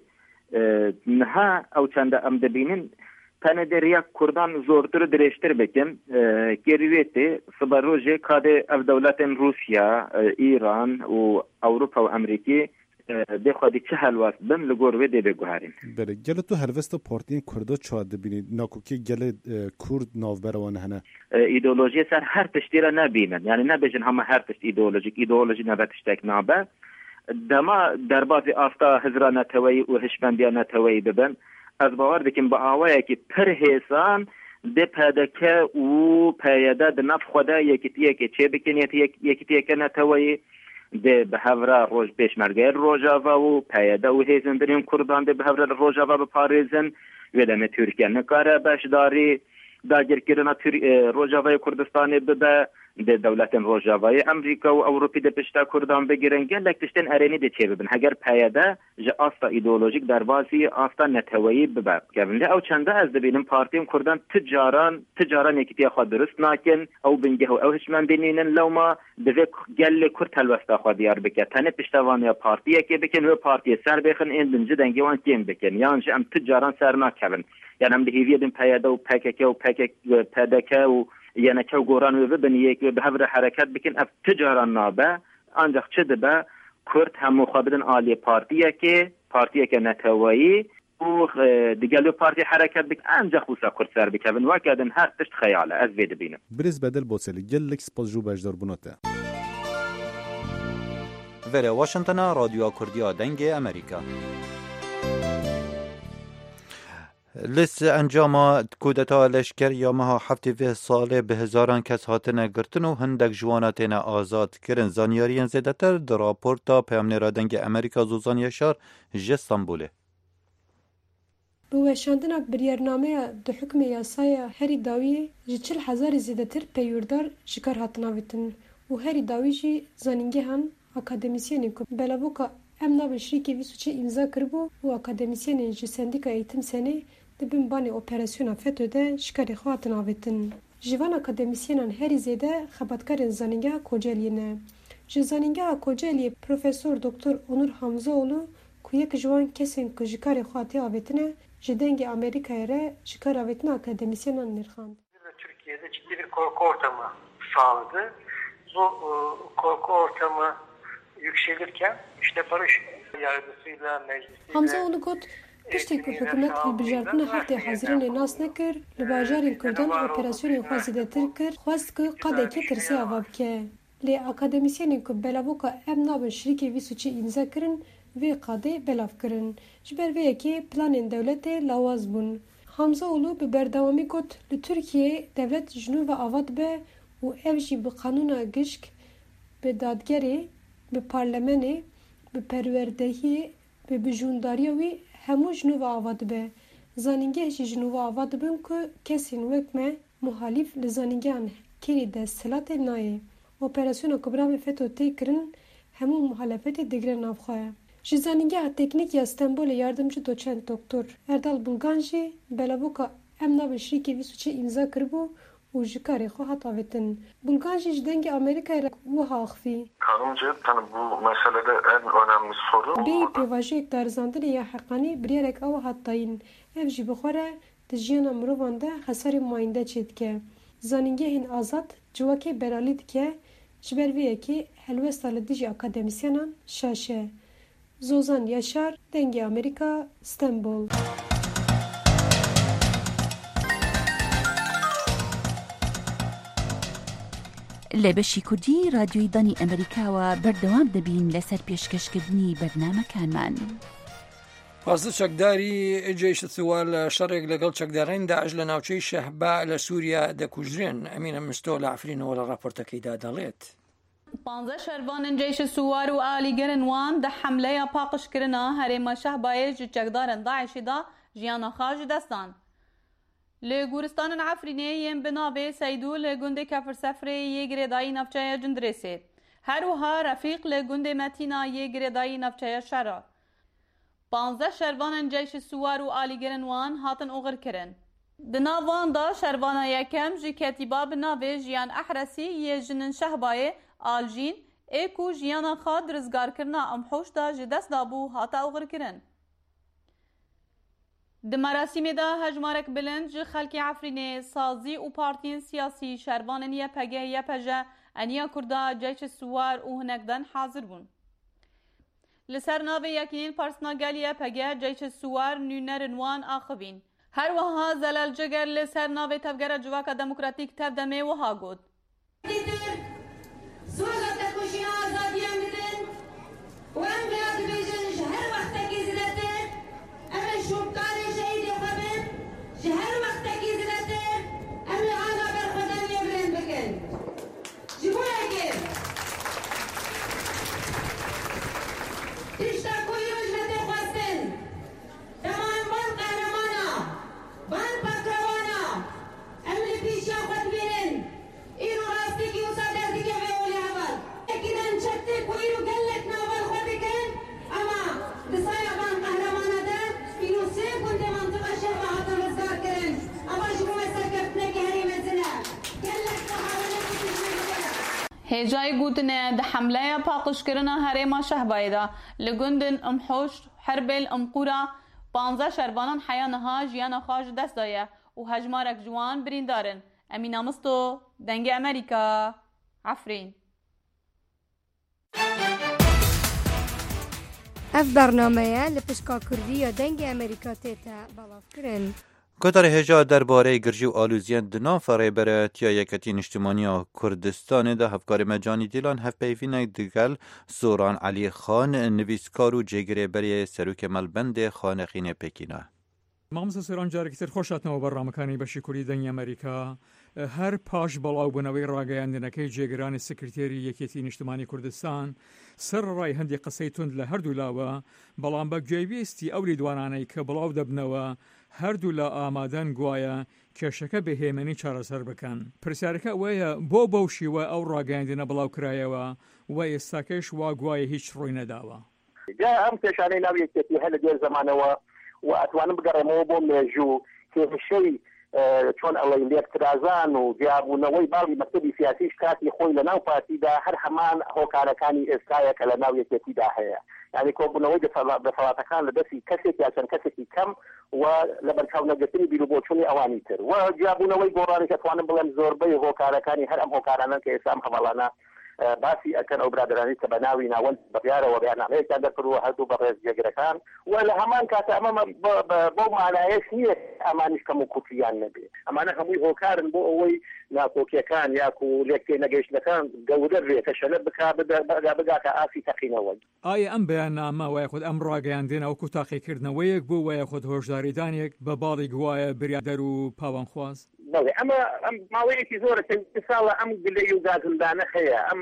نها او چند ام دبینن تنه در یک کردان زورتر درشتر بکن گریویتی صبروجه کاده اف دولت روسیا ایران و اوروپا و امریکی ده خودی چه حلواست بن لگوروی ده بگوهاریم بله گل تو هلوست پارتین کرده چاده بینید ناکوکی گل کرد ناو بروانه هنه ایدئولوژی سر هر تشتی را نبینن یعنی نبیجن همه هر تشت ایدئولوژیک ایدئولوژی نبتشتک نابه دما در بعضی آفتا هزرا نتوی و هشبندیا نتوی ببن از باور بکن با آوائه که پر حسان ده پدکه و پیاده ده نف خوده یکی تیه که چه بکن یکی تیه که نتوی ده به هفره روش پیشمرگه روجاوا و پیاده و هیزن دریم کردان ده به هفره روجاوا بپاریزن و دمه ترکیه نکاره بشداری داگر کردن روجاوای کردستان بده ده دولت روجاوای امریکا و اوروپی ده پشتا کردان بگیرن گلک تشتن ارینی ده چه ببن اگر پیاده جه آستا ایدئولوژیک در بازی آستا نتوایی ببب گفن او چنده از دبینم پارتیم کردان تجاران تجاران یکیتی خود درست ناکن او بنگه او هشمن بینینن لو ما دوی گل کرد تلوستا خود دیار بکن تنه پشتوانی پارتیه که بکن و پارتی سر بخن این دنجه دنگی وان کیم بکن یعنی ام تجاران سر ناکن یعنی هم دهیوی دن پیاده و پککه و پکک پدکه و یعنی که گوران و ببینی یک به هفته حرکت بکن اف تجاران نابه آنجا چه دبه کرد همو خوابدن آلی پارتیه که پارتیه که نتوایی و دگلو پارتی حرکت بک انجا خوصا کرد سر بکن و کدن هر تشت خیاله از وید بینم برز بدل بوسلی گلک سپاس جو بجدار بوناته وره واشنطن رادیو کردیا دنگ امریکا لس انجام کودتا لشکر یا مها هفته و ساله به هزاران کس هاتنه گرتن و هندک جواناتین آزاد کرن زانیارین زیدتر در راپورتا پیامنیرا دنگ امریکا زوزان یشار جستانبوله به وشاندن بریارنامه دو حکم یاسای هری داوی جی چل هزار زیدتر پیوردار شکار هاتناویتن و هری داوی جی زانینگی هن اکادمیسیانی که بلابوکا ام نابن شریکی ویسو چه امضا کربو و اکادمیسیانی جی سندیکا ایتم سنه دبن بانی اپراسیون فتو ده شکاری خواهتن آویتن. جوان اکادمیسیانان هری زیده خباتکارین زانینگه کوجلیه. جی زانینگه کوجلی پروفسور دکتر اونور حمزه اولو که یک جوان کسین که شکاری خواهتی آویتنه جدنگ امریکای ره شکار آویتن اکادمیسیانان نرخاند. Türkiye'de ciddi bir korku ortamı sağladı. Bu korku ortamı yükselirken işte barış yargısıyla, meclisiyle... Hamza onu got, pişti ki hükümet hilbijartına hatta hazirin nas nekir, libajarın Kürdan operasyonu xwazidetir kir, xwast ki qadeki tirsi avabke. Li akademisyenin ki belavuka em nabin şiriki vi suçi imza kirin ve qade belav kirin. Jiber ve yeki planın devleti lawaz bun. Hamza oğlu bi berdavamî got li Türkiye devlet jinû ve avad be û ev jî bi qanûna gişk bi dadgerê bi parlemenê bi perwerdehiyê bi bijûndariya wî hemû jinû ve avad be. Zanîngeh jî jinû ve avad bin ku kesên wek me muhalîf li zanîngehan kerî desthilatê nayê. Operasyona kubra wê FETÖ tê kirin hemû muhalefetê digire navxwe. Ji zanîngeha teknîk ya Stenbolê yardımcı doçent doktor Erdal Bulgan jî belavuka em nabin şirîkê vî suçê imza kiribû û ji karê xwe hat avêtin. Bulgan jî ji dengê Amerîkayê re wiha axivî. Kanımca yani bu meselede en önemli soru. Bêyî pêvajiyek darizandinê ya heqanî biryarek ew hat dayîn. Ev jî bi xwe re di jiyana mirovan de hesarê mayînde çê dike. Zanîngehên azad civakê belalî dike ji ber vê yekê helwesta li dijî akademisyenan şaş e. Zozan Yaşar, Denge Amerika, İstanbul. لە بەشی کوردی رادیۆی دانی ئەمریکاوە بەردەوام دەبین لەسەر پێشکەشکردنی بەرنامەکانمان. پازدە چەکداری جێیشت سوال لە شەڕێک لەگەڵ چەکدارین داعش لە ناوچەی شەهبا لە سووریا دەکوژرێن. ئەمینە مستۆ لە عفرینەوە لە راپۆرتەکەیدا دەڵێت. پانزده شەروانên ceyşê Siwar û alîgerên wan di hemleya paqişkirina herêma Şehbayê ji çekdarên Daişê da jiyana xwe ji dest dan. Li Gûristanên Efrînê yên bi navê Seydû li gundê Kefirseferê yê girêdayî navçeya Cindirêsê. Her wiha Refîq li gundê Metîna yê girêdayî navçeya Şera. Panzdeh şervanên ceyşê Siwar û alîgerên wan hatin oxirkirin. Di nav wan da şervana yekem ji ketîba bi navê Jiyan Ehresî yê jinên Şehbayê Aljîn ê ku jiyana xwe di rizgarkirina Amhoş da ji dest dabû hata oxirkirin. Di merasîmê de hejmarek bilind ji xelkê Efrînê, sazî û partiyên siyasî şervanên Y P G Y P J Eniya Kurda ceyşê Siwar û hinekden hazir bûn. Li ser navê yekînên Persîna Y P G ceyşê Siwar nûnerên wan axivîn. Her wiha Zelal Ceger li ser navê Tevgera Civaka Demokratîk tev demê wiha got. Soja te kuşina azadiyan didin u em vêya dibêjin ji her wextekî zêdetir em ê şûbkarê şehîdê xwe bin ji her wextekî zêdetir em ê ana berxwedaniyê bilind bikin. Ji bo yekê tişta ku îro ji me tê xwestin dema em van qehremana van pakravana em li pîşiya xwe dibînin îro rastîkî û saderdîkê vê Hêjayê gotine di hemleya paqişkirina herêma Şehbayê da li gundên Amhoş, Herbêl, Amqûra panzdeh şervanan heya niha jiyana xwe ji dest daye û hejmarek ji wan birîndar in. Emîna Misto, Dengê Amerîka, Efrîn. اف برنامه لپشکا کردی یا دنگ امریکا تیتا بالاف کرن. گوتر هجا درباره گرجی و آلوزیان دنان فریبرتیا یکتی نیشتیمانی کردستان ده هفکار مجانی دیلان هف پیوین دگل سوران علی خان نویسکار و جگره بری سروک ملبند خانقین پکینه. مامۆستا سۆران جارێکتر خۆشاتنەوە بەڕامەکانی بەشی کوردی دەنگی ئەمریکا هەر پاش بەڵاوبوونەوەی ڕاگەیاندنەکەی جێگرانی سکرتێری یەکێتی نیشتمانی کوردستان سەر ڕای هەندێک قسەی تند لە هەردوو لاوە بەڵام بە گوێویستی ئەو لیدوانانەی کە بڵاو دەبنەوە هەردوو لە ئامادەن گوایە کێشەکە بەهێمنی چارەسەر بکەن. پرسیارەکە ئەوەیە بۆ بەو شیوە ئەو ڕاگەیاندنە بڵاو کرایەوە و ئێستاکەش وا گوایە هیچ ڕووی نەداوە. جا ئەم کێشانەی ناو یەکێتی هەر لە دوێر زەمانەوە و ئەتوانم بگەڕێمەوە بۆ مێژوو کێشەی چۆن ئەڵێ لێکترازان و جیابوونەوەی باڵی مەکتەبی سیاسیش کاتی خۆی لە ناو پارتیدا هەر هەمان هۆکارەکانی ئێستایە کە لە ناو یەکێتیدا هەیە. یعنی کۆبوونەوەی دەسەڵاتەکان لە دەستی کەسێک یا چەند کەسێکی کەم و لە بەرچاونەگرتنی بیرروبۆچوونی ئەوانی تر و جیابوونەوەی گۆڕانی کە توانم بڵێم زۆربەی هۆکارەکانی هەر ئەم هۆکارانن کە ئێستا ئەم هەواڵانە باسی ئەکەن ئەو برادرانی کە بە ناوی ناوەند بڕیارەوە بەیاننامەیەکیان دەکردووە هەردوو بە ڕێزجێگرەکان و لە هەمان کاتە ئەمە بۆ مانایەش نییە ئەمانیش کەم و کوتیان نەبێ. ئەمانە هەمووی هۆکارن بۆ ئەوەی ناکۆکیەکان یاکو و لێکتێ نەگەیشتەکان گەورە بێت کە شەلە بکا بگاتە ئافی تەقینەوەی. ئایا ئەم بەیاننامە وایە خۆت ئەم ڕاگەیاندنەوە وەکو تاقیکردنەوەیەک بوو وایە خۆت هۆشداریدانێک بە باڵی گوایە بریادەر و پاوانخواز؟ بەڵێ ئەمە ئەم ماوەیەکی زۆرە ساڵە ئەم گلەی و گازندانە هەیە ئەم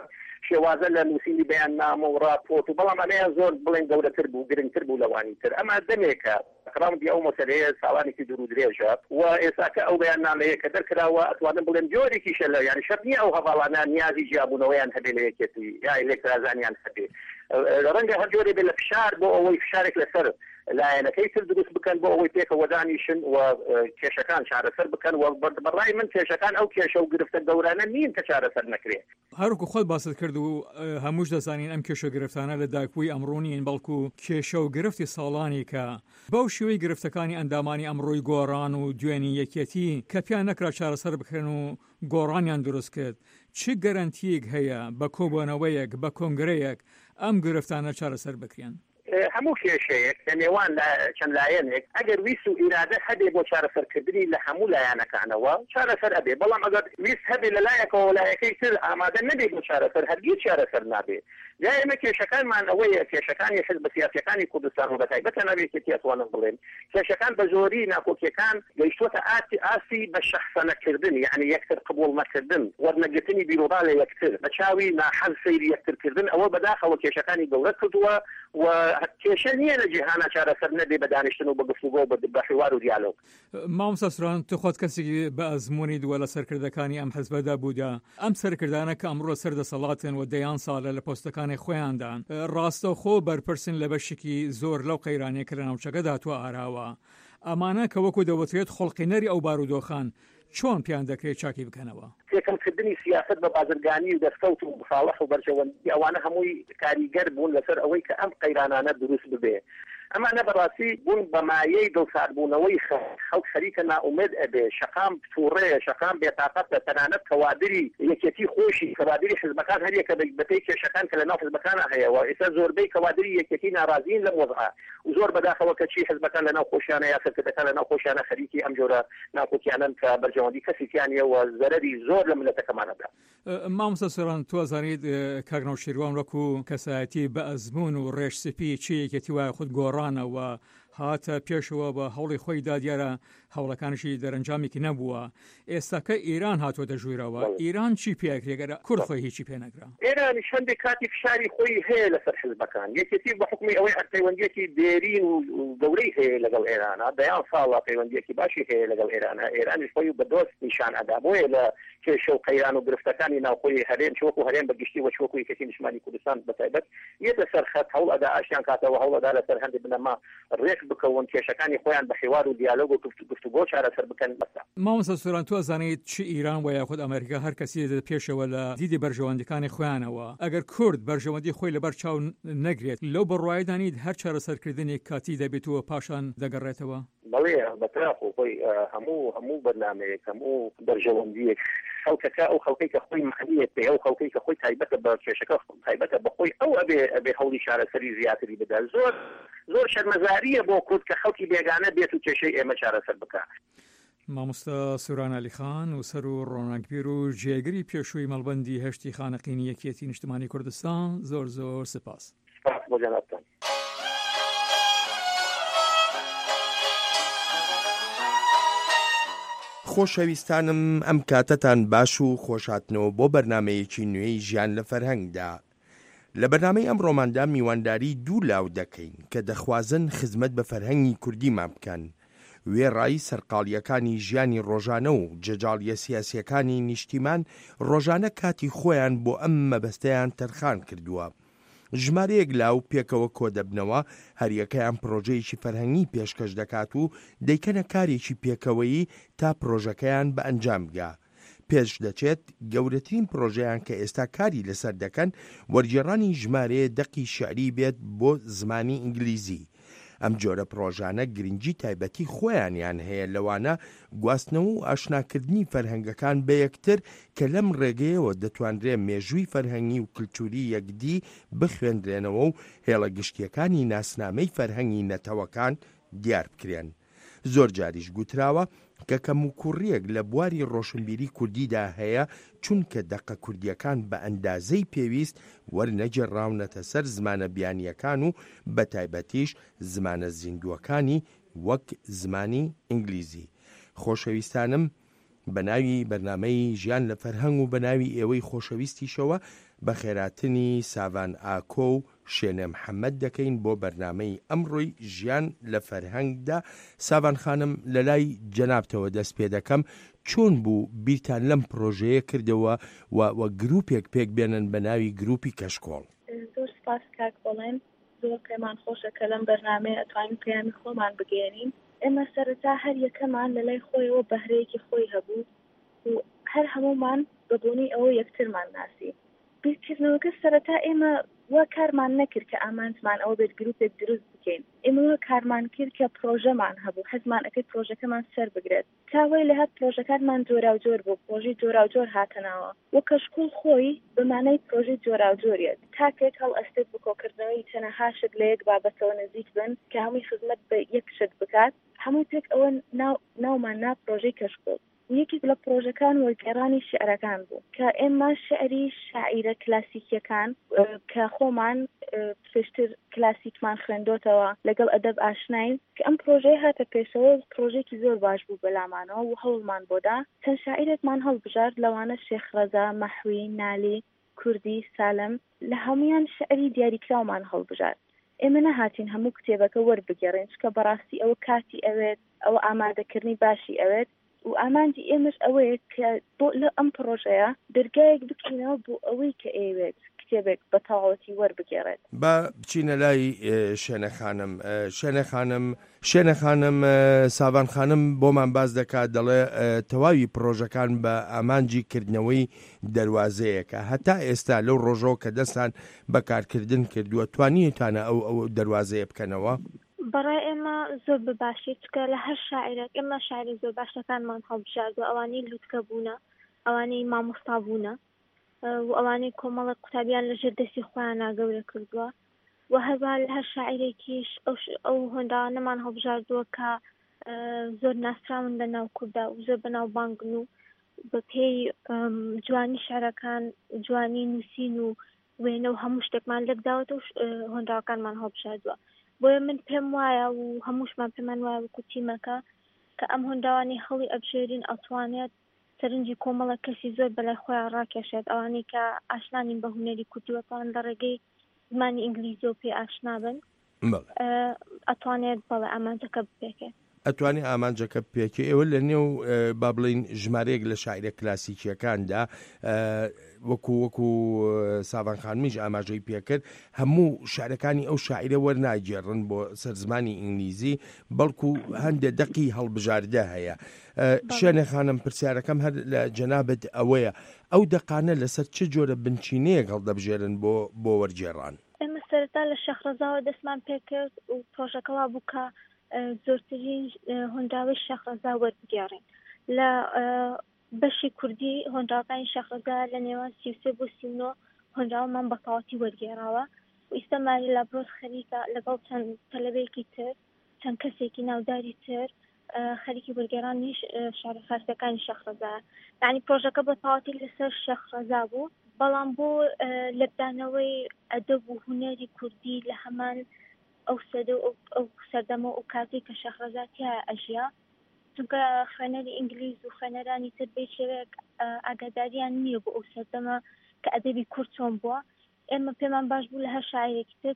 شێوازە لە نووسینی بەیاننامە و ڕاپۆرت و بەڵام ئەمەیە زۆر بڵێن گەورەتر بوو گرنگتر بوو لەوانی تر. ئەمە دەمێکە ڕاوندی ئەو مەسەلەیە ساڵانێکی دوور و درێژە و ئێستاکە ئەو بەیاننامەیە کە دەرکراوە ئەتوانم بڵێم جۆرێکیشە لە یانی شەرت نییە ئەو هەواڵانە نیازی جیابوونەوەیان هەبێ لە یەکێتی یا ئێلێکترازانیان هەبێ. ڕەنگە هەر جۆرێ بێ لە فشار بۆ ئەوەی فشارێک لەسەر لایەنەکەی تر دروست بکەن بۆ ئەوەی پێکەوە دانیشن و کێشەکان چارەسەر بکەن و بەڕای من کێشەکان ئەو کێشە و گرفتە گەورانە نین کە چارەسەر نەکرێت. هەروکو خۆت باست کرد و هەمووش دەزانین ئەم کێشە گرفتانە لە داکوی ئەمڕۆنین بەڵکو کێشە و گرفتی ساڵانی کە بەو شێوەی گرفتەکانی ئەندامانی ئەمڕۆی گۆڕان و دوێنی یەکێتی کە پیان نەکرا چارەسەر بکرێن و گۆڕانیان دروست کرد. چ گەرانتیەک هەیە بە کۆبوونەوەیەک بە کۆنگرەیەک ئەم گرفتانە چارەسەر بکرێن؟ هەموو کێشەیەک لە نێوان چەند لایەنێک ئەگەر ویست و ئیرادە هەبێ بۆ چارەسەرکردنی لە هەموو لایەنەکانەوە چارەسەر ئەبێ بەڵام ئەگەر ویست هەبێ لە لایەکەوە لایەکەی تر ئامادە نەبێت بۆ چارەسەر هەرگیز چارەسەر نابێ. یا ئێمە کێشەکانمان ئەوەیە کێشەکانی حزب سیاسیەکانی کوردستان و بەتایبەتە نابێت ئەتوانم بڵێن کێشەکان بە زۆری ناکۆکیەکان گەیشتوتە ئاسی بە شەخسەنەکردن یعنی یەکتر قبول نەکردن وەرنەگرتنی بیرۆبا لە یەکتر بە چاوی ناحەز سەیری یەکترکردن ئەوە بەداخەوە کێشەکانی گەورە کردووە و کێشە نییە لە جیهانە چارەسەر نەبێ بە دانیشتن و بە گفتوگۆ بە حوار و دیالۆگ. مامۆستا سۆران تو خۆت کەسێکی بە ئەزمموی دووە لە سەرکردەکانی ئەم حزبەدا بوودا ئەم سەرکردانە کە ئەمڕۆ سەردەسەڵاتن و دەیان ساڵە لە پۆستەکانی خۆیاندان ڕاستەوخۆ بەرپرسن لە بەشێکی زۆر لەو قەیرانەیە کە لە ناوچەکەدا تو ئاراوە ئەمانە کە وەکو دەوترێت خۆڵقینەری ئەو بارودۆخان چۆن پیان دەکرێت چاکی بکەنەوە؟ تێکەڵکردنی سیاست بە بازرگانی و دەستکەوت و مخاڵەف و بەرژەوەندی ئەوانە هەمووی کاریگەر بوون لەسەر ئەوەی کە ئەم قەیرانانە دروست ببێ. ئەمانە بەڕاستی بوون بە مایەی دڵساردبوونەوەی خەڵک خەریکە ناومێد ئەبێ شەقام تووڕەیە شەقام بێتاقەتە تەنانەت کەوادری یەکێتی خۆشی کەوادری حزبەکان هەریەکە بەپێی کێشەکان کە لە ناو حزبەکانە هەیەەوە ئێستا زۆربەی کەوادری یەکێتی ناڕازین لە وەزعە و زۆر بەداخەوە کە چی حزبەکان لە ناو خۆشیانە یا سەرکردەکان لە ناو خۆشیانە خەریکی ئەم جۆرە ناکۆکیانن کە بەرژەوەندی کەسێکیانیەوە زەرەری زۆر لە ملەتەکەمانەدا. مامۆستا سۆران تو ئەزانیت کاک نەوشیروان وەکو کەسایەتی بە ئەزمون و ڕێژسپی چی یەکێتی وایە خودت گۆڕانەوە هاتە پێشەوە بە هەوڵی خۆیدا دیارە هەوڵەکانشی دەرەنجامێکی نەبووە. ئێستاکە ئیران هاتووە دەژوورەوە ئیران چی پێکرێگەرە کورد خۆی هیچی پێ نەکرا. ئێرانی شەندێک کاتی فشاری خۆی هەیە لەسەر حزبەکان یەکێتی بە حکمی ئەوەی پەیوەندیەکی دێرین و گەورەی هەیە لەگەڵ ئێرانە دەیان ساڵە پەیوەندیەکی باشی هەیە لەگەڵ ئێرانە ئێرانیش خۆی بە دۆست نیشان ئەدا بۆیە لە کێشە و قەیران و گرفتەکانی ناوخۆی هەرێم چۆک و هەرێم بەگشتی وە چۆک و یەکێتی نیشتمانی کوردستان بەتایبەت یەتە سەر خەت هەوڵ ئەدا ئاشیان کاتەوە هەوڵ ئەدا لەسەر هەندێک بنەما ڕێک بکەون کێشەکانی خۆیان بە حوار و دیالۆگ و گفتوگۆ چارەسەر بکەن. مامۆستا سۆران تو ئەزانیت چ ئیران و یاخود ئەمریکا هەر کەسی دێت پێشەوە لە دیدی بەرژەوەندەکانی خۆیانەوە ئەگەر کورد بەرژەوەندی خۆی لەبەر چاو نەگرێت لەو بەڕوایدانیت هەر چارەسەرکردنی کاتی دەبێتەوە پاشان دەگەڕێتەوە؟ بەڵێ بەتراخ و خۆی هەموو هەموو بەرنامەیەک هەموو بەرژەوەندیەک خەڵکەکە ئەو خەڵکەی کە خۆی معنیت پێ ئەو خەڵکەی کە خۆی تایبەتە بە کێشەکە تایبەتە بەخۆی ئەو ئەبێ ئەبێ هەوڵی شارەسەری زیاتری بدە زۆر زۆر شەرمەزاریە بۆ کورد کە خەڵکی بێگانە بێت و کێشەی ئێمە چارەسەر بکات. مامۆستا سوران علیخان و سەر و ڕۆناکبیر و جێگری پێشووی مەڵبەندی هەشتی خانەقینی یەکێتی نیشتمانی کوردستان زۆر زۆر سپاس. سپاس بۆ جەنابتان. خۆشەویستانم ئەم کاتەتان باش و خۆشاتنەوە بۆ بەرنمەیەکی نوێی ژیان لە فەرهەنگدا. لە بەرنامەی ئەمڕۆماندا میوانداری دوو لاو دەکەین کە دەخوازن خزمەت بە فەرهەنگی کوردیمان بکەن، وێڕایی سەرقاڵیەکانی ژیانی ڕۆژانە و جەجاڵیە سیاسیەکانی نیشتیمان ڕۆژانە کاتی خۆیان بۆ ئەم مەبەستەیان تەرخان کردووە. ژمارەیەک لاو پێکەوە کۆ دەبنەوە هەریەکەیان پرۆژەیەکی فەرهەنگی پێشکەش دەکات و دەیکەنە کارێکی پێکەوەیی تا پرۆژەکەیان بە ئەنجام بگا. پێش دەچێت گەورەترین پرۆژەیان کە ئێستا کاری لەسەر دەکەن وەرگێڕانی ژمارەیە دەقی شعری بێت بۆ زمانی ئینگلیزی. ئەم جۆرە پرۆژانە گرنگی تایبەتی خۆیانیان هەیە لەوانە گواستنەوە و ئاشناکردنی فەرهەنگەکان بە یەکتر کە لەم ڕێگەیەوە دەتوانرێت مێژووی فەرهەنگی و کلتوری یەکدی بخوێندرێنەوە و هێڵە گشتیەکانی ناسنامەی فەرهەنگی نەتەوەکان دیار بکرێن. زۆر جاریش گوتراوە کە کەم و کوڕیەک لە بواری ڕۆشنبیری کوردیدا هەیە چونکە دەقە کوردیەکان بە ئەندازەی پێویست وەرنەجێڕاونەتە سەر زمانە بیانیەکان و بە تایبەتیش زمانە زیندووەکانی وەک زمانی ئینگلیزی. خۆشەویستانم بە ناوی بەرنامەی ژیان لە فەرهەنگ و بە ناوی ئێوەی خۆشەویستیشەوە بە خێراتنی ساوان ئاکۆ و شێنێ محەممەد دەکەین بۆ بەرنامەی ئەمڕۆی ژیان لە فەرهەنگدا. ساوان خانم لە لای جەنابتەوە دەست پێ دەکەم، چۆن بوو بیرتان لەم پرۆژەیە کردەوە و گروپێک پێک بێنن بە ناوی گروپی کەشکۆڵ؟ زۆر سپاس کاک بڵێن، زۆر پێمان خۆشە کە لەم بەرنامەیە ئەتوانین پەیامی خۆمان بگەێنین. ئێمە سەرەتا هەر یەکەمان لە لای خۆیەوە بەهرەیەکی خۆی هەبوو و هەر هەمومان بەبوونی ئەوە یەکترمان ناسی. بیرکردنەوەکە سەرەتا ئێمە وە کارمان نەکرد کە ئامانجمان ئەوە بێت گروپێک دروست بکەین. ئێمە وە کارمان کرد کە پرۆژەمان هەبوو، حەزمان ئەکرد پرۆژەکەمان سەر بگرێت. تاوەی لە هەر پرۆژەکانمان جۆرا و جۆر بوو، پرۆژی جۆرا و جۆر هاتنەوە. وە کەشکۆڵ خۆی بەمانەی پرۆژی جۆرا و جۆریێت. تاکێک هەڵ ئەستێت بۆ کۆکردنەوەی تەنەها شت لە یەک بابەتەوە نزیک بن کە هەمووی خزمەت بە یەک شت بکات. هەموو تێک ئەوە ناومان نا پرۆژەی کەشکۆڵ. یەکێک لە پرۆژەکان وەرگێڕانی شعرەکان بوو کە ئێمە شعری شاعیرە کلاسیکیەکان کە خۆمان پێشتر کلاسیکمان خوێندۆتەوە لەگەڵ ئەدەب ئاشناین کە ئەم پرۆژەی هاتە پێشەوە پرۆژێکی زۆر باش بوو بەلامانەوە و هەوڵمان بۆدا چەند شاعیرێکمان هەڵبژارد لەوانە شێخ ڕەزا، مەحوی، نالی، کوردی، سالم لە هەمویان شعری دیاریکراومان هەڵبژارد. ئێمە نەهاتین هەموو کتێبەکە وەربگێڕین چکە بەڕاستی ئەوە کاتی ئەوێت، ئەوە ئامادەکردنی باشی ئەوێت و ئامانجی ئێمەش ئەوەیە کە بۆ لە ئەم پرۆژەیە دەرگایەک بکەینەوە بۆ ئەوەی کە ئەوێت کتێبێک بە تەواوەتی وەربگێڕێت. با بچینە لای شێنە خانم. شێنە خانم شێنە خانم ساوان خانم بۆمان باز دەکات، دەڵێ تەواوی پرۆژەکان بە ئامانجی کردنەوەی دەواازەیەکە. هەتا ئێستا لەو ڕۆژەوە کە دەستان بەکارکردن کردووە توانیتانە ئەو ئەو دەواازەیە بکەنەوە؟ بەڕای ئێمە زۆر بەباشی چکە لە هەر شاعرێک ئێمە شاعری زۆر باشەکانمان هەڵبژاردووە، ئەوانەی لوتکە بوونە، ئەوانەی مامۆستا بوونە و ئەوانەی کۆمەڵە قوتابیان لەژێر دەستی خۆیان ناگەورە کردووە و هەروە لە هەر شاعرێکیش ئەو هۆنداوانەمان هەڵبژاردووە کە زۆر ناسراون لە ناو کووردا و زۆر بەناو بانگن و بە پێی جوانی شعرەکان، جوانی نووسین و وێنە و هەموو شتێکمان لەکداوەتە و هۆنداوەکانمان هەڵبژاردووە. بۆیە من پێم وایە و هەمووشمان پێمان وایە وەکو تیمەکە کە ئەم هۆنداوانی هەڵی ئەبژێرین ئەتوانێت سەرنجی کۆمەڵە کەسی زۆر بەلای خۆیان ڕاکێشێت، ئەوانەی کە ئاشنانین بە هونەری کوردی وەتوان لە ڕێگەی زمانی ئینگلیزی و پێ ئاشنا بن ئەتوانێت بەڵێ ئامانجەکە بپێکێت. ئەتوانی ئامانجەکە پێکی ئێوە لە نێو با بڵین ژمارەیەک لە شاعرە کلاسیکیەکاندا وەکو وەکو ساوان خانمیش ئاماژەی پێکرد هەموو شارەکانی ئەو شاعرە وەرناگێڕن بۆ سەرزمانی ئینگلیزی بەڵکو هەندێ دەقی هەڵبژاردە هەیە. شوێنێ خانم پرسیارەکەم هەر لە جەنابەت ئەوەیە ئەو دەقانە لەسەر چه جۆرە بنچینەیەک هەڵدەبژێرن بۆ بۆ وەرگێڕان؟ ئێمە سەرەتا لە شێخ ڕەزاوە دەستمان پێکرد و پرۆژەکەوا بوو کە زۆرترین هۆنداوی شێخ ڕەزا وەربگێڕین. لە بەشی کوردی هۆنراوەکانی شەخرەزا لە نێوان سی و سێ بۆ سی و نۆ هۆنراوەمان بە تەواوەتی وەرگێڕاوە و ئێستا ماری لابرۆس خەریکە لەگەڵ چەند تەلەبەیەکی تر چەند کەسێکی ناوداری تر خەریکی وەرگێڕانی شارە فارسیەکانی شەخرەزا. یعنی پرۆژەکە بە تەواوەتی لەسەر شەخرەزا بوو، بەڵام بۆ لەبدانەوەی ئەدەب و هونەری کوردی لە هەمان ئەو سەدە و ئەو سەردەمە و کاتی کە شەخرەزا تیا ئەژیا، چونکە خوێنەری ئینگلیز و خوێنەرانی تر بێ شێوەیەک ئاگاداریان نییە بۆ ئەو سەردەمە کە ئەدەبی کورد چۆن بووە. ئێمە پێمان باش بوو لە هەر شاعیرێکی تر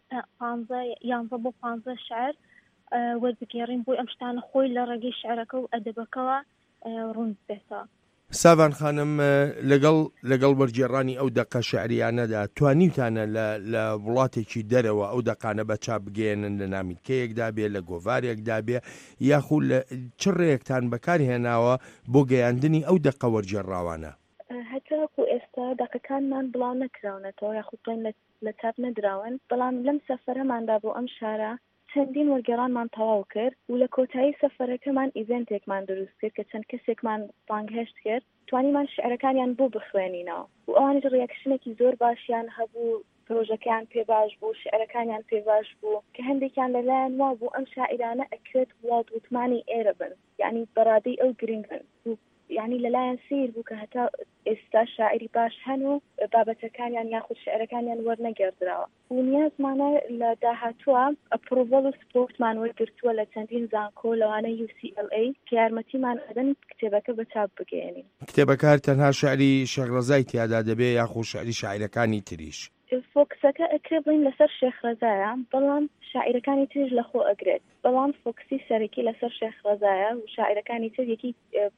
یانزە بۆ پانزە شعر وەربگێڕین بۆی ئەم شتانە خۆی لە ڕێگەی شعرەکە و ئەدەبەکەوە ڕوون بێتەوە. ساوان خانم لەگەڵ لەگەڵ وەرگێڕانی ئەو دەقە شعریانەدا توانیتانە لە وڵاتێکی دەرەوە ئەو دەقانە بە چاپ بگەێنن لە نامیتکەیەکدا بێ لە گۆڤارێکدا بێ یاخود لە چ ڕێیەکتان بەکارهێناوە بۆ گەیاندنی ئەو دەقە وەرگێڕاوانە؟ هەتاکو ئێستا دەقەکانمان بڵاو نەکراونەتەوە یاخود بڵێن لە چاپ نەدراون، بەڵام لەم سەفەرەماندا بۆ ئەم شارە چەندین وەرگێڕانمان تەواو کرد و لە کۆتایی سەفەرەکەمان ئیڤنتێکمان دروست کرد کە چەند کەسێکمان بانگهێشت کرد توانیمان شعرەکانیان بۆ بخوێنینەوە و ئەوانش ڕیاکشنێکی زۆر باشیان هەبوو، پرۆژەکەیان پێ باش بوو، شعرەکانیان پێ باش بوو کە هەندێکیان لەلایەن وا بوو ئەم شاعرانە ئەکرێت وڵات وتمانی ئێرە بن، یعنی بەڕادەی ئەو گرنگ بن، یعنی لەلایەن سیر بوو کە هەتا ئێستا شاعری باش هەن و بابەتەکانیان یاخود شعرەکانیان وەرنەگەردراوە و نیازمانە لە داهاتووە ئەپڕۆڤەڵ و سپۆرتمان وەرگرتووە لە چەندین زانکۆ لەوانە یو سی ئەل ئەی کە یارمەتیمان ئەدەن کتێبەکە بە چاپ بگەێنین. کتێبەکە تەنها شعری شێخرەزای تیادا دەبێ یاخود شعری شاعیرەکانی تریش؟ فۆکسەکە ئەکرێ بڵین لەسەر شێخرەزایە، بەڵام شاعیرەکانی تریش لەخۆ ئەگرێت، بەڵام فۆکسی سەرەکی لەسەر شێخرەزایە و شاعیرەکانی تر یەکی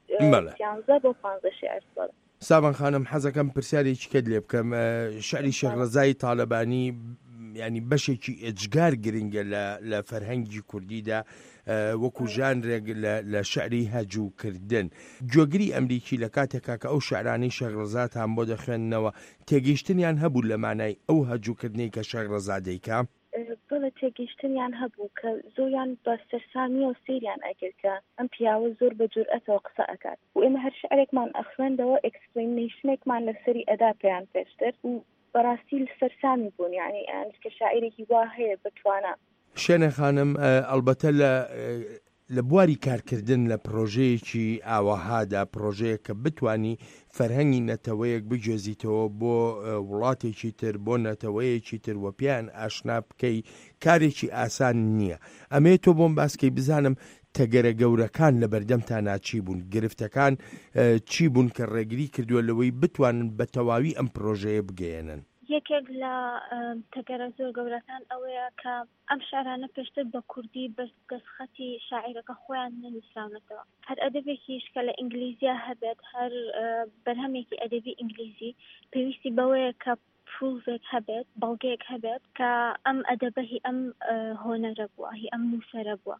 یانزە بۆ پانزە شێعر سەڵ. ساوان خانم حەزەکەم پرسیارێکی کەت لێ بکەم، شعری شێخرەزای تاالبانی ینی بەشێکی ئەجگار گرنگە لە فەرهەنگی کوردیدا وەکو ژانرێک لە شعری هەجووکردن. گوێگری ئەمریکی لە کاتێکا کە ئەو شعرانی شێخرەزاتان بۆ دەخوێننەوە تێگەیشتنیان هەبوو لە مانای ئەو هەجووکردنەی کە شێخرەزا دەیکا؟ بڵێ تێگەیشتنیان هەبوو کە زۆریان بە سەرسامیە و سریان ئەگرکە ئەم پیاوە زۆر بە جورئەتەوە قسە ئەکات و ئێمە هەر شعرێکمان ئەخوێندەوە ئەکسپلینیشنێکمان لەسەری ئەدا پێیان پێشتر و بەڕاستی سەرسامی بوون، یعنی ئەنج کە شاعیرێکی وا هەیە بتوانە. شێنە خانم ئەلبەتە لە لە بواری کارکردن لە پرۆژەیەکی ئاواهادا پرۆژەیە کە بتانی فەرهەنگی نەتەوەیەک بجێزیتەوە بۆ وڵاتێکی تر بۆ نەتەوەیەکی تر وە پیان ئاشنا بکەی کارێکی ئاسان نییە. ئەمێ تۆ بۆم باسکەی بزانم تەگەرە گەورەکان لە بەردەمتانە چی بوون، گرفتەکان چی بوون کە ڕێگری کردووە لەوەی بتوانن بە تەواوی ئەم پرۆژەیە بگەێنن؟ یەکێک لە تەگەرە زۆر گەورەکان ئەوەیە کە ئەم شارانە پێشتر بە کوردی بەس دەستخەتی شاعیرەکە خۆیان نەنووسراونەتەوە. هەر ئەدەبێکیش کە لە ئینگلیزیە هەبێت، هەر بەرهەمێکی ئەدەبی ئینگلیزی پێویستی بەوەیە کە پروڤێک هەبێت، بەڵگەیەک هەبێت کە ئەم ئەدەبە هی ئەم هۆنەرە بووە، هی ئەم نووسەرە بووە.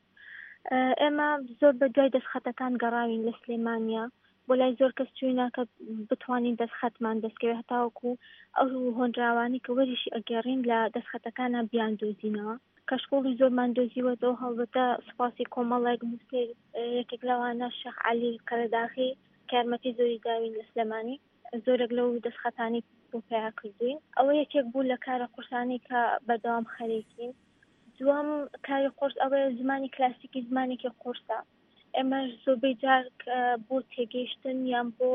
ئێمە زۆر بە دوای دەستخەتەکان گەڕاوین لە سلێمانیا، بۆ لای زۆر کەس چووینە کە بتوانین دەستخەتمان دەستکەوێت، هەتاوەکو ئەو هۆنراوانی کە وەریشی ئەگەڕین لە دەستخەتەکانە بیان دۆزینەوە کە شکۆڵی زۆرمان دۆزیوەتەوە. هەڵبەتە سوپاسی کۆمەڵێک موسێر یەکێک لەوانە شەخ عەلی قەرەداخی کە یارمەتی زۆری داوین لە سلێمانی، زۆرێک لەو دەستخەتانی بۆ پێیا کردوین. ئەوە یەکێک بوو لە کارە قورسانی کە بەردەوام خەریکین. دووەم کاری قورس ئەوەیە زمانی کلاسیکی زمانێکی قورسە. ئێمە زۆربەی جار بۆ تێگەیشتن یان بۆ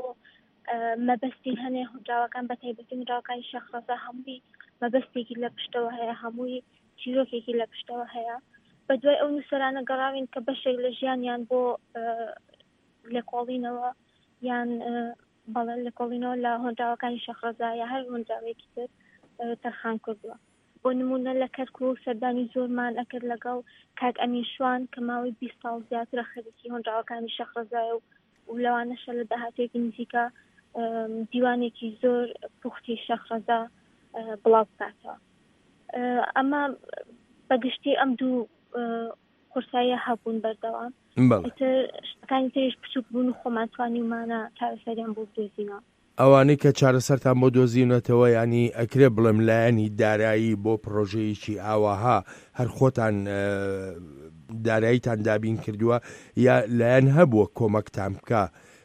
مەبەستی هەنێ هۆنراوەکان بە تایبەتی هۆنراوەکانی شێخرەزا هەمووی مەبەستێکی لە پشتەوە هەیە، هەمووی چیرۆکێکی لە پشتەوە هەیە. بە دوای ئەو نووسەرانە گەڕاوین کە بەشێک لە ژیانیان بۆ لێکۆڵینەوە یان بەڵێ لێکۆڵینەوە لە هۆنراوەکانی شێخرەزا یا هەر هۆنراوێکی تر تەرخان کردووە. بۆ نمونە لە کەرکوو سەردانی زۆرمان ئەکرد لەگەڵ کاک ئەمین شوان کە ماوەی بیست ساڵ زیاترە خەریکی هۆنراوەکانی شێخرەزایە و لەوانەشە لە داهاتێکی نزیکە دیوانێکی زۆر پوختی شێخرەزا بڵاو بکاتەوە. ئەمە بەگشتی ئەم دوو قورساییە هەبوون بەردەوام. شتەکانی تریش بچووک بوون و خۆمان توانیمانە چارەسەریان بۆ بدۆزینەوە. ئەوانەی کە چارەسەرتان بۆ دۆزینەتەوە ینی ئەکرێ بڵێم لایەنی دارایی بۆ پرۆژەیەکی ئاواها هەر خۆتان داراییتان دابین کردووە یا لایەن هەبووە کۆمەکتان بکە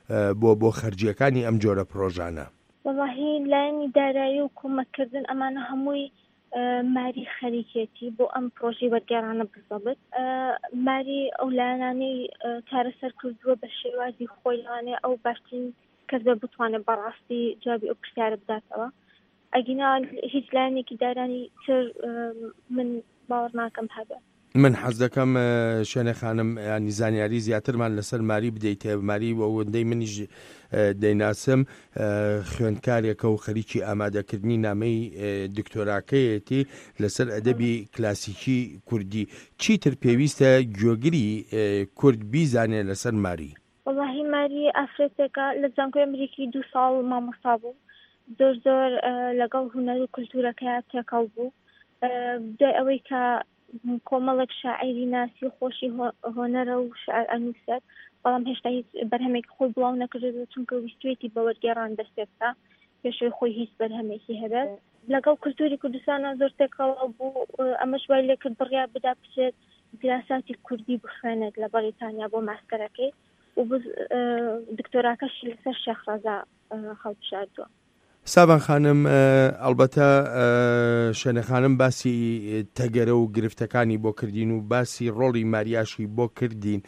بۆ بۆ خەرجیەکانی ئەم جۆرە پرۆژانە؟ وەڵاهی لایەنی دارایی و کۆمەکردن ئەمانە هەمووی ماری خەریکێتی بۆ ئەم پرۆژەی وەرگێڕانە بزەبێت. ماری ئەو لایەنانەی چارەسەر کردووە بە شێوازی خۆی لەوانەیە ئەو باشترین کەس بە بتوانێت بەڕاستی جوابی ئەو پرسیارە بداتەوە. ئەگینا هیچ لایەنێکی دارانی تر من باوەڕ ناکەم هەبێت. من حەز دەکەم شوێنە خانم ینی زانیاری زیاترمان لەسەر ماری بدەیت. ماری بۆ ئەوەندەی منیش دەیناسم خوێندکارێکە و خەریکی ئامادەکردنی نامەی دکتۆراکەیەتی لەسەر ئەدەبی کلاسیکی کوردی. چیتر پێویستە گوێگری کورد بیزانێت لەسەر ماری؟ وەڵاهی ماری ئافرەتێکە لە زانکۆی ئەمریکی دوو ساڵ مامۆستا بوو، زۆر زۆر لەگەڵ هونەر و کولتورەکەی تێکەڵ بوو. دوای ئەوەی کە کۆمەڵێک شاعیری ناسی و خۆشی هۆنەرە و شعر ئەنووسێت، بەڵام هێشتا هیچ بەرهەمێکی خۆی بڵاو نەکردێت چونکە ویستوێتی بە وەرگێڕان دەستێ بکە پێشەوەی خۆی هیچ بەرهەمێکی هەبێت. لەگەڵ کولتوری کوردستانە زۆر تێکەڵ بوو. ئەمەش وای لێ کرد بڕیا بدا بچێت دراساتی کوردی بخوێنێت لە بەریتانیا بۆ ماستەرەکەی و دکتۆراکەشی لەسەر شێخ ڕەزا هەڵبژاردووە. سابان خانم ئەلبەتە شوێنە خانم باسی تەگەرە و گرفتەکانی بۆ کردین و باسی ڕۆڵی ماریاشی بۆ کردین.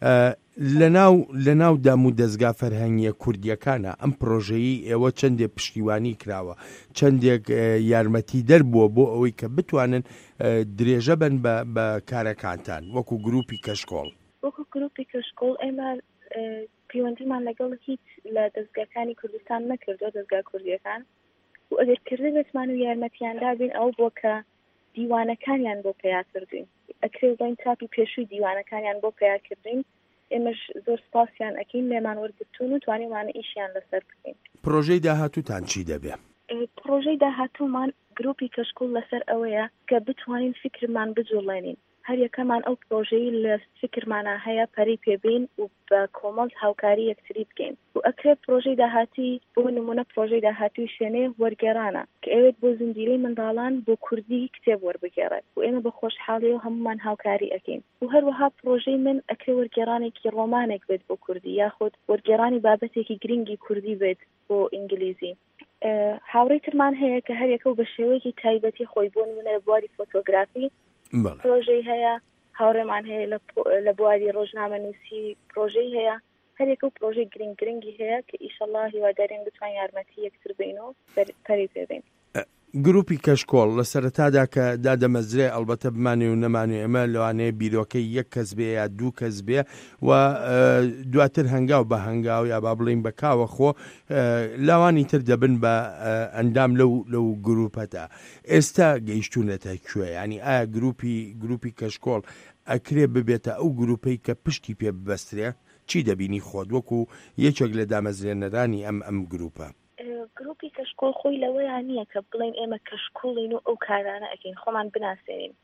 لەناو لەناو دام و دەستگا فەرهەنگیە کوردیەکانە ئەم پرۆژەیی ئێوە چەندێک پشتیوانی کراوە، چەندێک یارمەتی دەربووە بۆ ئەوەی کە بتوانن درێژە بن بە کارەکانتان وەکو گروپی کەشکۆڵ؟ وەکو گروپی کەشکۆڵ ئێمە پەیوەندیمان لەگەڵ هیچ لە دەستگاکانی کوردستان نەکردو، دەستگا کوردیەکان و ئەگەر کردی بێتمان و یارمەتیاندا بین ئەو بۆ کە دیوانەکانیان بۆ پیا کردوین، ئەکرێ بڵین چاپی پێشووی دیوانەکانیان بۆ پیا کردوین. ئێمەش زۆر سپاسیان ئەکەین لێمان وەرگرتوون و توانیمانە ئیشیان لەسەر بکەین. پرۆژەی داهاتووتان چی دەبێ؟ پرۆژەی داهاتوومان گروپی کەشکۆڵ لەسەر ئەوەیە کە بتوانین فکرمان بجوڵێنین. هەر یەکەمان ئەو پرۆژەی لە فکرمانە هەیە پەری پێبین و بە کۆمەڵ هاوکاری یەکتری بکەین و ئەکرێت پرۆژەی داهاتی بۆ نمونە پرۆژەی داهاتوی شوێنێ وەرگێڕانە کە ئەوێت بۆ زنجیرەی منداڵان بۆ کوردی کتێب وەربگێڕێت و ئێمە بە خۆشحاڵی و هەمومان هاوکاری ئەکەین. و هەروەها پرۆژەی من ئەکرێ وەرگێڕانێکی ڕۆمانێک بێت بۆ کوردی یاخود وەرگێڕانی بابەتێکی گرنگی کوردی بێت بۆ ئینگلیزی. هاوڕێی ترمان هەیە کە هەر یەکە و بە شێوەیەکی تایبەتی خۆی بۆ نمونە بواری فۆتۆگرافی پرۆژەی هەیە، هاوڕێمان هەیە لە بواری ڕۆژنامەنووسی پرۆژەی هەیە، هەرێک و پرۆژەی گرنگ گرنگی هەیە کە ئیشەڵڵا هیوادارین بتوان یارمەتی یەکتر بین و پەری پێبین. گروپی کەشکۆڵ لە سەرەتادا کە دادەمەزرێ ئەلبەتە بمانێ و نەمانێ ئێمە لەوانەیە بیرۆکەی یەک کەس بێ یا دوو کەس بێ و دواتر هەنگاو بە هەنگاو یا با بڵین بە کاوە خۆ لاوانی تر دەبن بە ئەندام لەو لەو گروپەتە. ئێستا گەیشتونەتە کوێ؟ ینی ئایا گروپی گروپی کەشکۆڵ ئەکرێ ببێتە ئەو گروپەی کە پشتی پێ ببەسترێ؟ چی دەبینی خۆت وەکو یەکێک لە دامەزرێنەرانی ئەم ئەم گروپە؟ گروپی کەشکۆڵ خۆی لەوەیان نییە کە بڵین ئێمە کەشکۆڵین و ئەو کارانە ئەکەین خۆمان بناسێنین.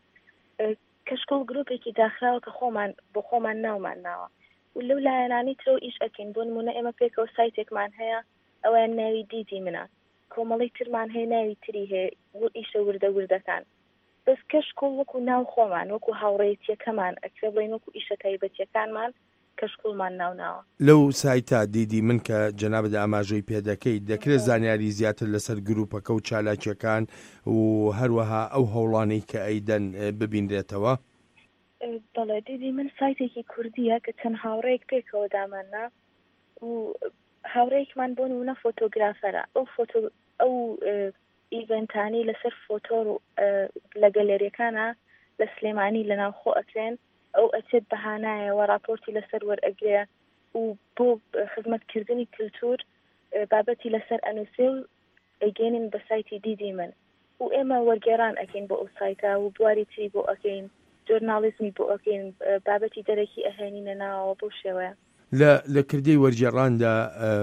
کەشکۆڵ گروپێکی داخراوە کە خۆمان بۆ خۆمان ناومان ناوە و لەو لایەنانی ترۆ ئیش ئەکەین. بۆ نمونە ئێمە پێکەوە سایتێکمان هەیە ئەویان ناوی دیدی منە، کۆمەڵی ترمان هەیە ناوی تری هەیە ئیشە وردە وردەکان. بەس کەشکۆڵ وەکو ناو خۆمان وەکو هاوڕێیەتیەکەمان ئەکرێ بڵین وەکو ئیشە تایبەتیەکانمان کەشکۆڵمان ناوناوە. لەو سایتا دیدی من کە جەنابەت ئاماژەی پێدەکەی دەکرێت زانیاری زیاتر لەسەر گروپەکە و چالاکیەکان و هەروەها ئەو هەوڵانەی کە ئەیدەن ببینرێتەوە؟ بەڵێ دیدی من سایتێکی کوردیە کە چەند هاوڕێک پێکەوە داماننا و هاوڕێکمان بۆ نمونە فۆتۆگرافەرە ئەو فۆتۆ ئەو ئیڤنتانی لەسەر فۆتۆ و لە گەلێریەکانە لە سلێمانی لەناو خۆ ئەکرێن، ئەو ئەچێت بەهانایەوە راپۆرتی لەسەر وەرئەگرێ و بۆ خزمەتکردنی کللتور بابەتی لەسەر ئەنووسێ و ئەگەێنن بە سایتی دیدی من و ئێمە وەرگێڕان ئەکەین بۆ ئەو سایتە و بواری تری بۆ ئەکەین، جۆرناڵیزمی بۆ ئەکەین، بابەتی دەرەکی ئەهێنینە ناوەوە بۆ شێوەیە. لە کردەی وەرگێڕاندا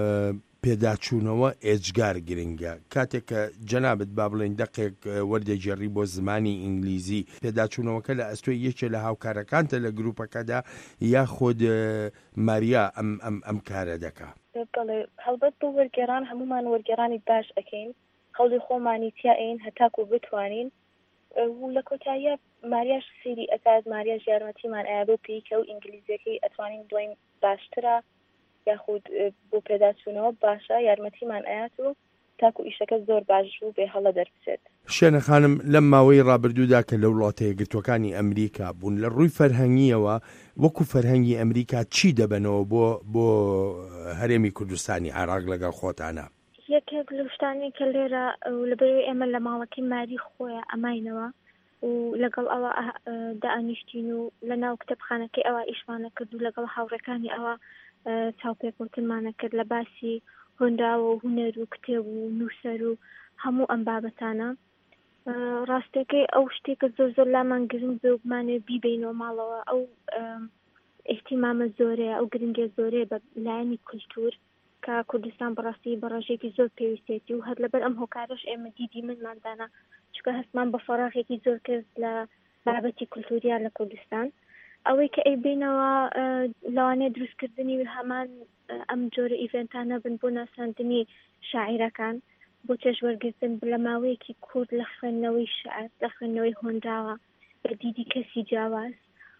پێداچوونەوە ئێجگار گرنگە. کاتێک کە جەنابەت با بڵێن دەقێک وەردەگێڕی بۆ زمانی ئینگلیزی، پێداچوونەوەکە لە ئەستۆی یەکێ لە هاوکارەکانتە لە گروپەکەدا یا خۆت ماریا ئەم ئەم ئەم کارە دەکا؟ بەڵێ هەڵبەت بۆ وەرگێڕان هەمومان وەرگێڕانی باش ئەکەین، خەڵی خۆمانی تیاین هەتاکو بتوانین و لە کۆتاییە ماریاش سیری ئەکات، ماریاش یارمەتیمان ئایا بۆ پێیکە و ئینگلیزیەکەی ئەتوانین دوین باشترە یاخود بۆ پێداچوونەوە باشە یارمەتیمان ئاات و تاکو ئیشەکە زۆر باش و بێ هەڵە دەربچێت. شێنە خانم لەم ماوەی ڕابردوودا کە لە وڵاتە یەکگرتوەکانی ئەمریکا بوون لە ڕووی فەرهەنگیەوە وەکو فەرهەنگی ئەمریکا چی دەبنەوە بۆ بۆ هەرێمی کوردستانی عێراق لەگەڵ خۆتانە؟ یەکێک لە شتانی کە لێرە لەبەر ئێمە لە ماڵەکەی ماری خۆیە ئەماینەوە و لەگەڵ ئەوە دائانیشتین و لە ناو کتێبخانەکەی ئەوە ئیشمانە کرد و لەگەڵ هاوڕەکانی ئەوە چاوپێکوتنمانە کرد لە باسی هۆنراوە و هونەر و کتێب و نووسەر و هەموو ئەم بابەتانە. ڕاستەکەی ئەو شتێکە زۆر زۆر لامان گرنگ بێوگمانێ بیبینەوە ماڵەوە ئەو ئێحتیمامە زۆرەیە ئەو گرنگێ زۆرەیە بە لایەنی کولتور کە کوردستان بەڕاستی بەڕێژێکی زۆر پێویستێتی و هەر لەبەر ئەم هۆکارش ئێمە دیدی منماندانا چکە هەستمان بە فەراغێکی زۆر کرد لە بابەتی کولتوریان لە کوردستان ئەوەی کە ئەی بینەوە لەوانەیە دروستکردنی هەمان ئەم جۆرە ئیڤنتانە بن بۆ ناساندنی شاعیرەکان بۆ چێژوەرگرتن لە ماوەیەکی کورد لە خوێندنەوەی شعر لە خوێندنەوەی هۆندراوە بە دیدی کەسی جیاواز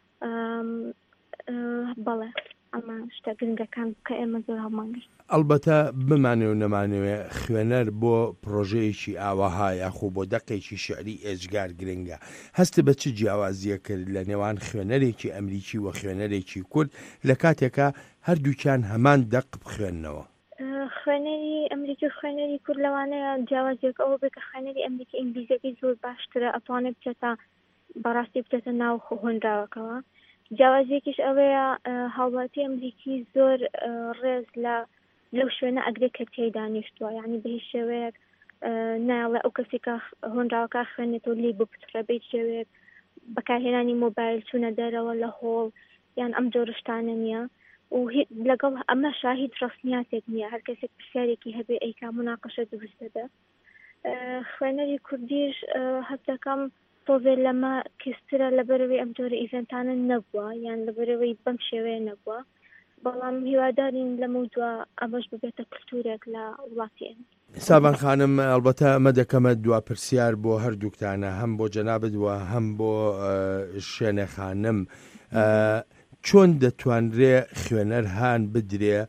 بەڵێ ئەمە شتە گرنگەکان کە ئێمە زۆر هەڵمانگرت. ئەلبەتە بمانێ و نەمانەوێ خوێنەر بۆ پرۆژەیەکی ئاواها یاخۆ بۆ دەقێکی شعری ئێجگار گرنگە. هەست بە چ جیاوازیە کرد لە نێوان خوێنەرێکی ئەمریکی و خوێنەرێکی کورد لە کاتێکە هەردووکیان هەمان دەق بخوێننەوە؟ خوێنەری ئەمریکی و خوێنەری کورد لەوانەیە جیاوازیەک ئەوە بێ کە خوێنەری ئەمریکی ئینگلیزیەکەی زۆر باشترە ئەتوانێت بچێتە بەڕاستی بچێتە ناو هۆندراوەکەوە. جیاوازیەکیش ئەوەیە هاوڵاتی ئەمریکی زۆر ڕێز لە لەو شوێنە ئەگرێت کە تێی دانیشتووە یعنی بە هیچ شێوەیەک ناڵێ ئەو کەسێکە هۆندراوەکە خوێنێتەوە لی بپترە بێت شێوەیەک بەکارهێنانی مۆبایل چوونە دەرەوە لە هۆڵ یان ئەم جۆرشتانە نییە و لەگەڵ ئەمەشا هیچ ڕستنیاتێک نییە هەر کەسێک پرسیارێکی هەبێ ئەیکا مناقەشە دروست دەبێ. خوێنەری کوردیش هەستەکەم تۆزێ لەمە کەسترە لەبەرەوەی ئەم جۆرە ئیڤنتانە نەبووە یان لەبەرەوەی بەم شێوەیە نەبووە بەڵام هیوادارین لەمە دووە ئەمەش ببێتە کللتورێک لە وڵاتی ئێمە. ساوان خانم ئەلبەتە ئەمە دەکەمە دوا پرسیار بۆ هەردووکتانە هەم بۆ جەنابەت وە هەم بۆ شوێنە خانم چۆن دەتوانرێ خوێنەر هان بدرێ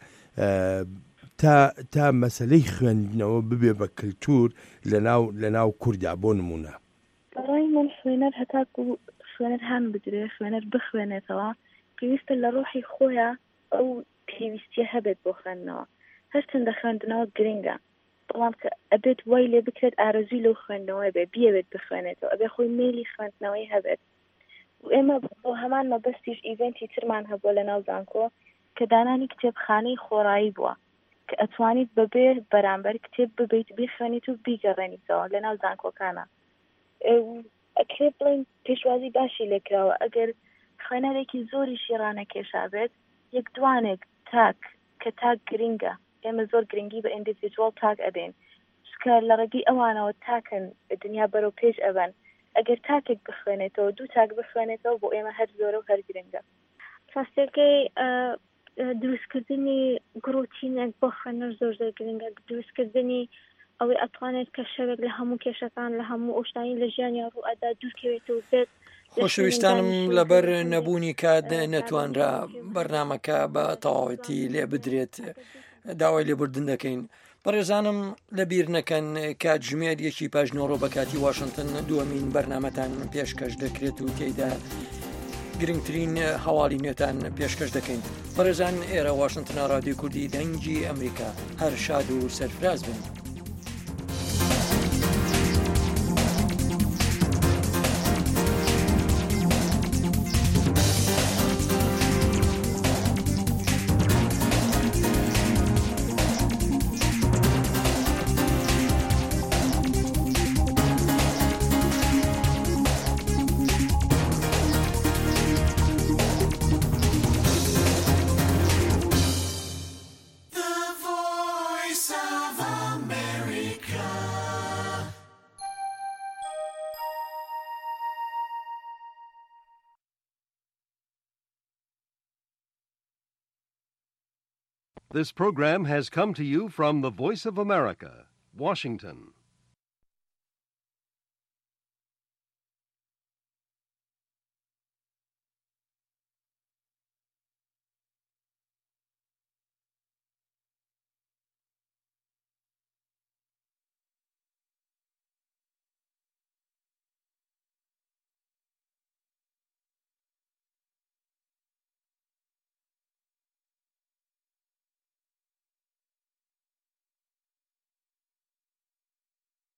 تا تا مەسلەی خوێندنەوە ببێ بە کللتور لەناو لەناو کووردا بۆ نمونە؟ بەڕای من خوێنەر هەتاکو خوێنەر هەم بدرێ خوێنەر بخوێنێتەوە پێویستە لە ڕۆحی خۆیان ئەو پێویستیە هەبێت بۆ خوێندنەوە هەرچەندە خوێندنەوە گرنگە بەڵام کە ئەبێت وای لێ بکرێت ئارەزوی لەو خوێندنەوەی بێ بیەوێت بخوێنێتەوە ئەبێ خۆی مێلی خوێندنەوەی هەبێت و ئێمە بۆ هەمان مەبەستیش ئیڤنتی ترمان هەبووە لە ناو زانکۆ کە دانانی کتێبخانەی خۆڕایی بووە کە ئەتوانیت بەبێ بەرامبەر کتێب ببیت بیخوێنیت و بیگەڕێنیتەوە لە ناو زانکۆکانە ئەکرێ بڵین پێشوازی باشی لێکراوە ئەگەر خوێنەرێکی زۆریشی ڕانەکێشا بێت یەک دوانێک تاک کە تاک گرینگە ئێمە زۆر گرنگی بە ئیندیڤیدوال تاک ئەدەین چکە لە ڕێگەی ئەوانەوە تاکن دنیا بەرەو پێش ئەبەن ئەگەر تاکێک بخوێنێتەوە دوو تاک بخوێنێتەوە بۆ ئێمە هەر زۆرە و هەر گرنگە. ڕاستەکەی دروستکردنی گڕۆتینێک بۆ خوێنەر زۆر زۆر گرنگە دروستکردنی ئەوەی ئەتوانێت کە شەوێک لە هەموو کێشەکان لە هەموو ئۆشتانی لە ژیانی ڕوئەدا دوورکەوێتەوە بێت. خۆشەویستانم لەبەر نەبوونی کات نەتوانرا بەرنامەکە بە تەواوەتی لێ بدرێت داوای لێبوردن دەکەین. بەڕێزانم لەبیر نەکەن کاتژمێر یەکی پاژنۆڕۆ بە کاتی واشنگتن دووەمین بەرنامەتان پێشکەش دەکرێت و تێیدا گرنگترین هەواڵی نوێتان پێشکەش دەکەین. بەڕێزان ئێرە واشنگتن رادیۆ کوردی دەنگی ئەمریکا هەر شاد و سەرفراز بن. This program has come to you from the Voice of America, Washington.